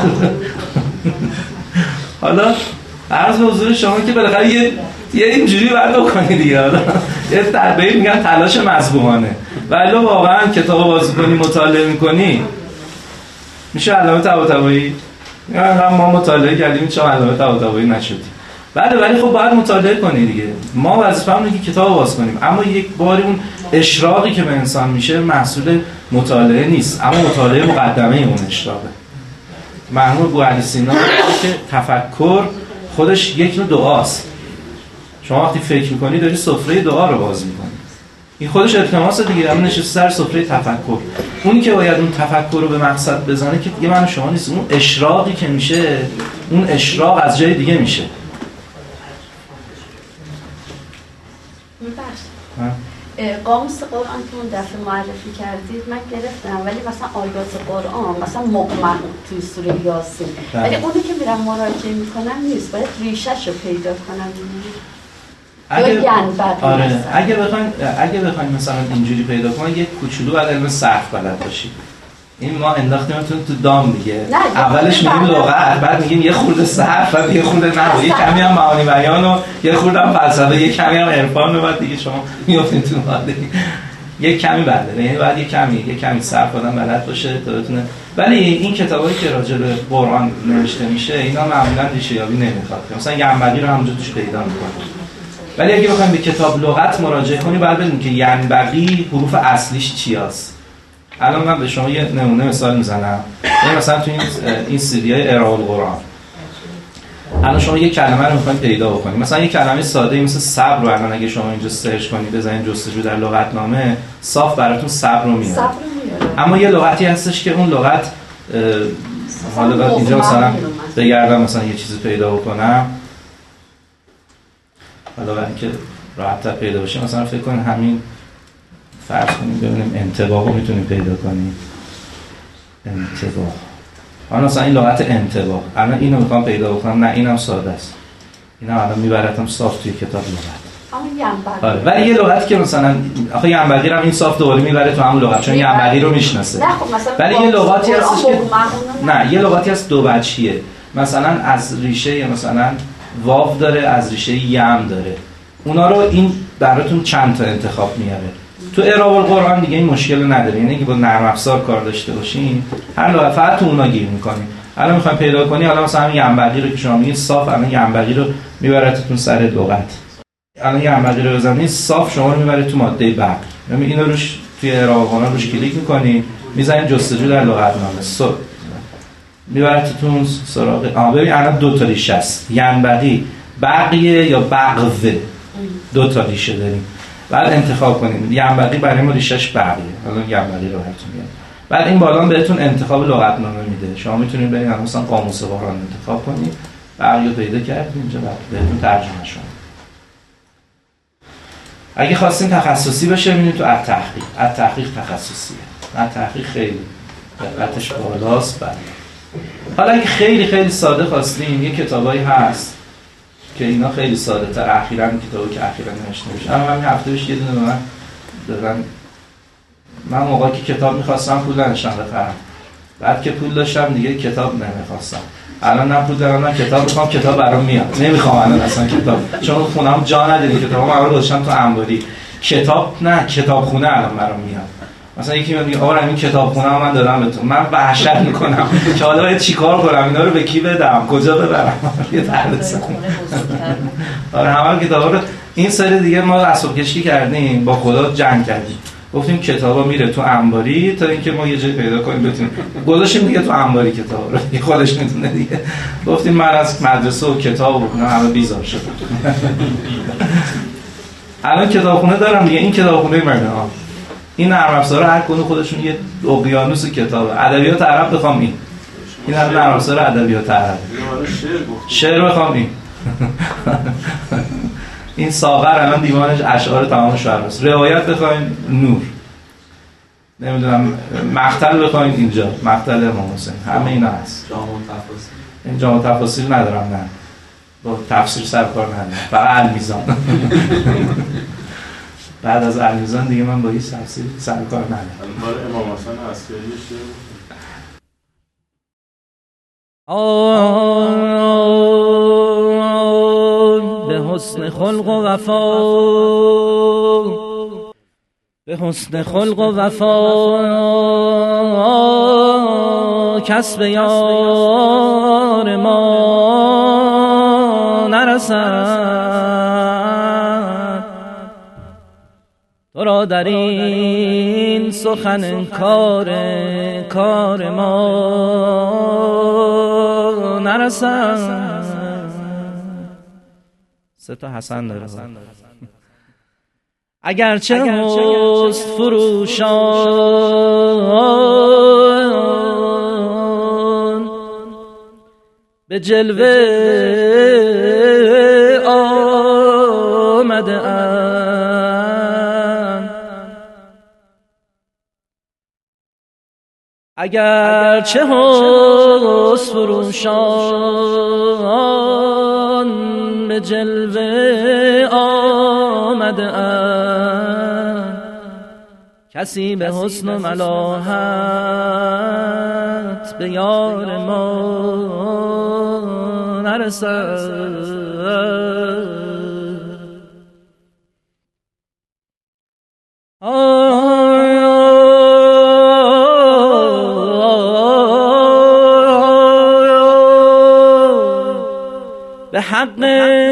حالا عرض به حضور شما که بالاخره یه یه اینجوری باید بکنی دیگه. حالا یه تربیت میگن تلاش مذبوحانه، ولی واقعا کتاب باز کنی مطالعه میکنی میشه علامه طباطبایی. هم ما مطالعه کردیم چون علامه طباطبایی نشدیم. بله ولی خب باید مطالعه کنی دیگه. ما وظیفه‌مون اینه که کتاب باز کنیم، اما یک باری اون اشراقی که به انسان میشه محصول مطالعه نیست، اما مطالعه مقدمه اون اشراقه. مرحوم ابوعلی سینا که تفکر خودش یک نوع دعاست. شما وقتی فکر میکنی داری سفره دعا رو باز میکنی، این خودش التماس دیگه. همون نشسته سر سفره تفکر. اونی که باید اون تفکر رو به مقصد بزنه که دیگه من و شما نیست، اون اشراقی که میشه اون اشراق از جای دیگه میشه. قاموس قرآن که اون دفعه معرفی کردید من گرفتم، ولی مثلا آیات قرآن مثلا مقمع توی سوره یاسین، ولی اونی که میرم مراجعه میکنم نیست، باید ریشه‌ش رو پیدا کنم. اگه آره اگه بخواید اگه بخواید مثلا اینجوری پیدا کنید یک کوچولو بعد علم صرف بلد باشید. این ما انداختیمتون تو دام دیگه. اولش میگیم لغت، بعد میگیم یه خورده صرف، بعد یه خورده نحو، یه کمی هم معانی بیان و یه خورده هم فلسفه، یه کمی هم عرفان و بعد دیگه شما میافتین تو حاله. یه کمی بده، یعنی بعد یه کمی یه کمی صرف آدم بلد باشه تا بتونه. ولی این کتابایی که راجع به قرآن نوشته میشه اینا معمولا ریشه یابی نمیخواد. مثلا ینبغی رو همونجا توش پیدا می‌کنید. ولی اگه بخوایم به کتاب لغت مراجعه کنیم باید بدونیم که ینبغی حروف اصلیش چیاست. الان من به شما یه نمونه مثال میزنم. مثلا تو این این سریای اعراب القرآن الان شما یه کلمه رو می‌خواید پیدا بکنید. مثلا یه کلمه ساده مثل صبر رو الان اگه شما اینجا سرچ کنید بزنید جستجو در لغتنامه صاف براتون صبر رو میاره. اما یه لغتی هستش که اون لغت حالا بعد اینجا مثلا بگردم مثلا یه چیزی پیدا بکنم، حالا برای اینکه راحت‌تر پیدا بشه مثلا فکر کنید همین فرض کنیم ببینیم انطباق رو میتونیم پیدا کنیم. انطباق، حالا مثلا این لغت انطباق الان اینو میخوام پیدا بکنم، نه اینم ساده است، اینا الان میبرتم صاف توی کتاب لغت. آره ولی یه لغتی که مثلا آخه ینبغی رو هم این صاف دوباره میبره تو همون لغت چون ینبغی رو میشناسه. ولی یه لغاتی هستش که نه، یه لغاتی هست دو وجهیه، مثلا از ریشه مثلا واو داره، از ریشه یم داره، اونا رو این براتون چند تا انتخاب میاره. تو اعراب القرآن دیگه این مشکل نداره، یعنی که با نرم افزار کار داشته باشین هر لغت فقط تو اونا گیر میکنین. الان میخوایم پیدا کنی، حالا مثلا همین ینبغی رو که شما میگید صاف، الان ینبغی رو میبرتتون سر لغت. الان ینبغی رو بزنید صاف شما رو میبره تو ماده بقی. یعنی اینو روش توی اعراب القرآن روش کلیک میکنی، میزنید جستجو در لغتنامه صاف میبرتتون سراغ آ ببین الان دو تا ریشه است، ینبغی بقیه یا بقوه، دو تا ریشه داریم. بعد انتخاب کنید. ینبغی برای ما ریشش بقیه، حالا ینبغی رو براتون میاد. بعد این بالا بهتون انتخاب لغتنامه میده، شما میتونید برید مثلا قاموس قرآن انتخاب کنید، بقیه پیدا کردید اینجا بعد بهتون ترجمه شد. اگه خواستین تخصصی بشه میبینید تو التحقیق. التحقیق تخصصیه. التحقیق خیلی دقتش بالاست. بعد حالا اگه خیلی خیلی ساده خواستین یه کتابایی هست که اینا خیلی ساده تر، اخیراً کتابی که اخیراً نوشته میشه. اما همین هفته پیش یه دونه من دادن، من موقعی که کتاب می‌خواستم پول نداشتم بخرم، بعد که پول داشتم دیگه کتاب نمی‌خواستم. الان نه پول دارم نه کتاب می‌خوام، کتاب برام میاد، نمی‌خوام الان اصلا کتاب، چون خونه‌ام جا نداره، کتابام رو گذاشتم تو انباری. کتاب نه، کتابخونه الان برام میاد. مثلا یکی میگه آقا این کتابخونه من دادم به تو، من وحشت میکنم که حالا باید چیکار کنم، اینا رو به کی بدم، کجا ببرم، یه تردسم. آره همه کتابا رو این سری دیگه ما اسباب کشی کردیم، با خدا جنگ کردیم، گفتیم کتابا میره تو انباری تا اینکه ما یه جای پیدا کنیم بتونیم گذاشتیم دیگه تو انباری کتابا رو، خودش میدونه دیگه. گفتیم من از مدرسه و کتاب و اینا همه بیزار شدم. الان کتابخونه دارم دیگه، این کتابخونه منه. این نرم افزارا هر کدوم خودشون یه اقیانوس کتابه. ادبیات عرب بخوام این این هم نرم افزار ادبیات عرب. شعر بخوام این این ساغر الان دیوانش اشعار تمام شعراست. روایت بخواین نور، نمیدونم مقتل بخواین اینجا مقتل امام حسین، همه اینا هست. جامع تفاسیر، این جامع تفاسیر ندارم، نه با تفسیر سرکار ندارم، فقط المیزان. بعد از المیزان دیگه من با هیچ تفسیر سرکار ندارم. مال امام حسین عسکریش به حسن خلق و وفا، به حسن خلق و وفا کسب یار ما نرسد، تو را در این سخن کار کار ما نرسد. سه تا حسن داره. اگرچه حسن فروشان به جلوه آمده اند، اگرچه حسن فروشان به جلوه آمده اند، کسی به حسن و ملاحت به یار ما نرسد. به حق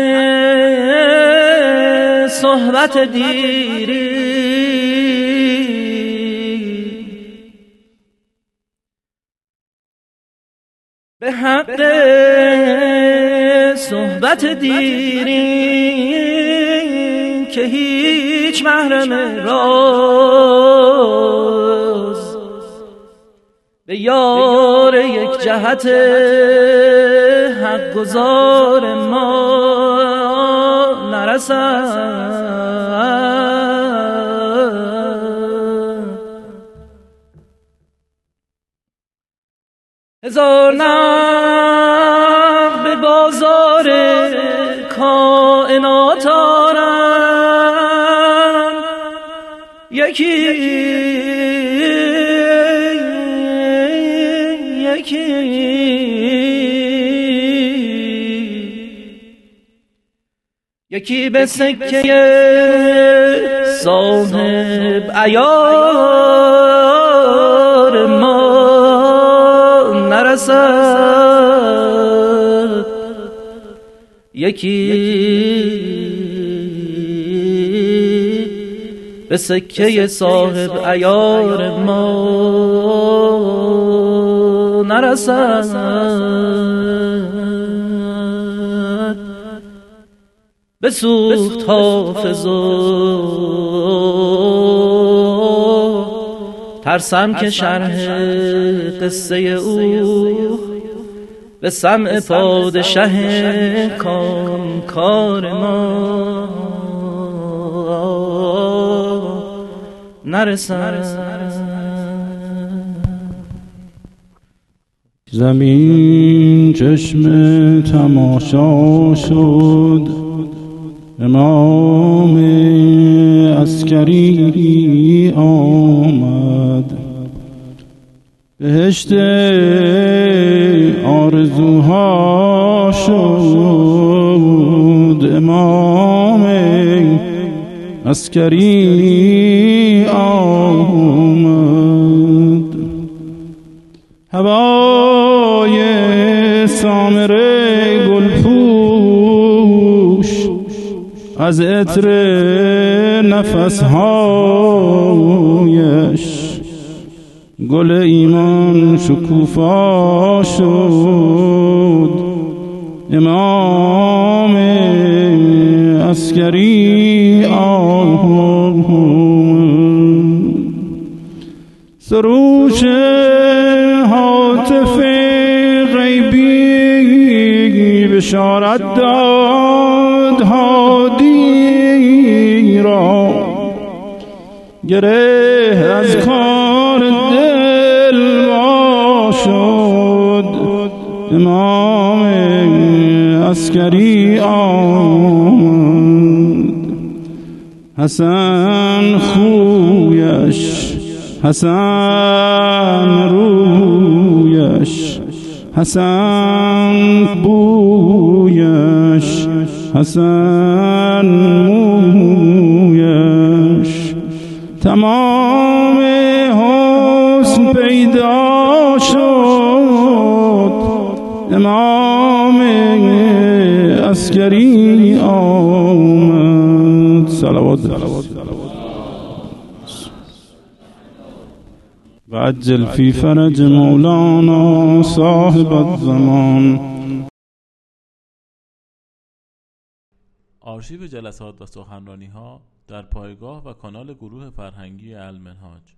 صحبت دیری به حق صحبت دیری که هیچ محرم راز به یار یک جهت حق گزار ما نرسد. هزار نقد به بازار کائنات آرم، یکی یکی یکی به سکه صاحب عیار ما نرسد، یکی به سکه صاحب عیار ما نرسد. بسوخت حافظ و ترسم که شرح قصه او به سمع پادشه کامکار ما نرسد. زمین چشم تماشا شد، امام عسکری آمد، بهشت آرزوها شد، امام عسکری آمد. هوای سامره گلپوش از عطر نفسهایش گل ایمان شکوفا شد، امام عسکری آمد. سروش هاتف غیبی بشارت داد هادی را، گره از کار دل وا شد، امام عسکری آمد. حسن خویش، حسن رویش، حسن بویش، حسن مویش، تمام حسن پیدا شد، امام عسکری آمد. صلوات و عجل فی فرج مولانا صاحب الزمان. آرشیو جلسات و سخنرانی ها در پایگاه و کانال گروه فرهنگی المنهاج.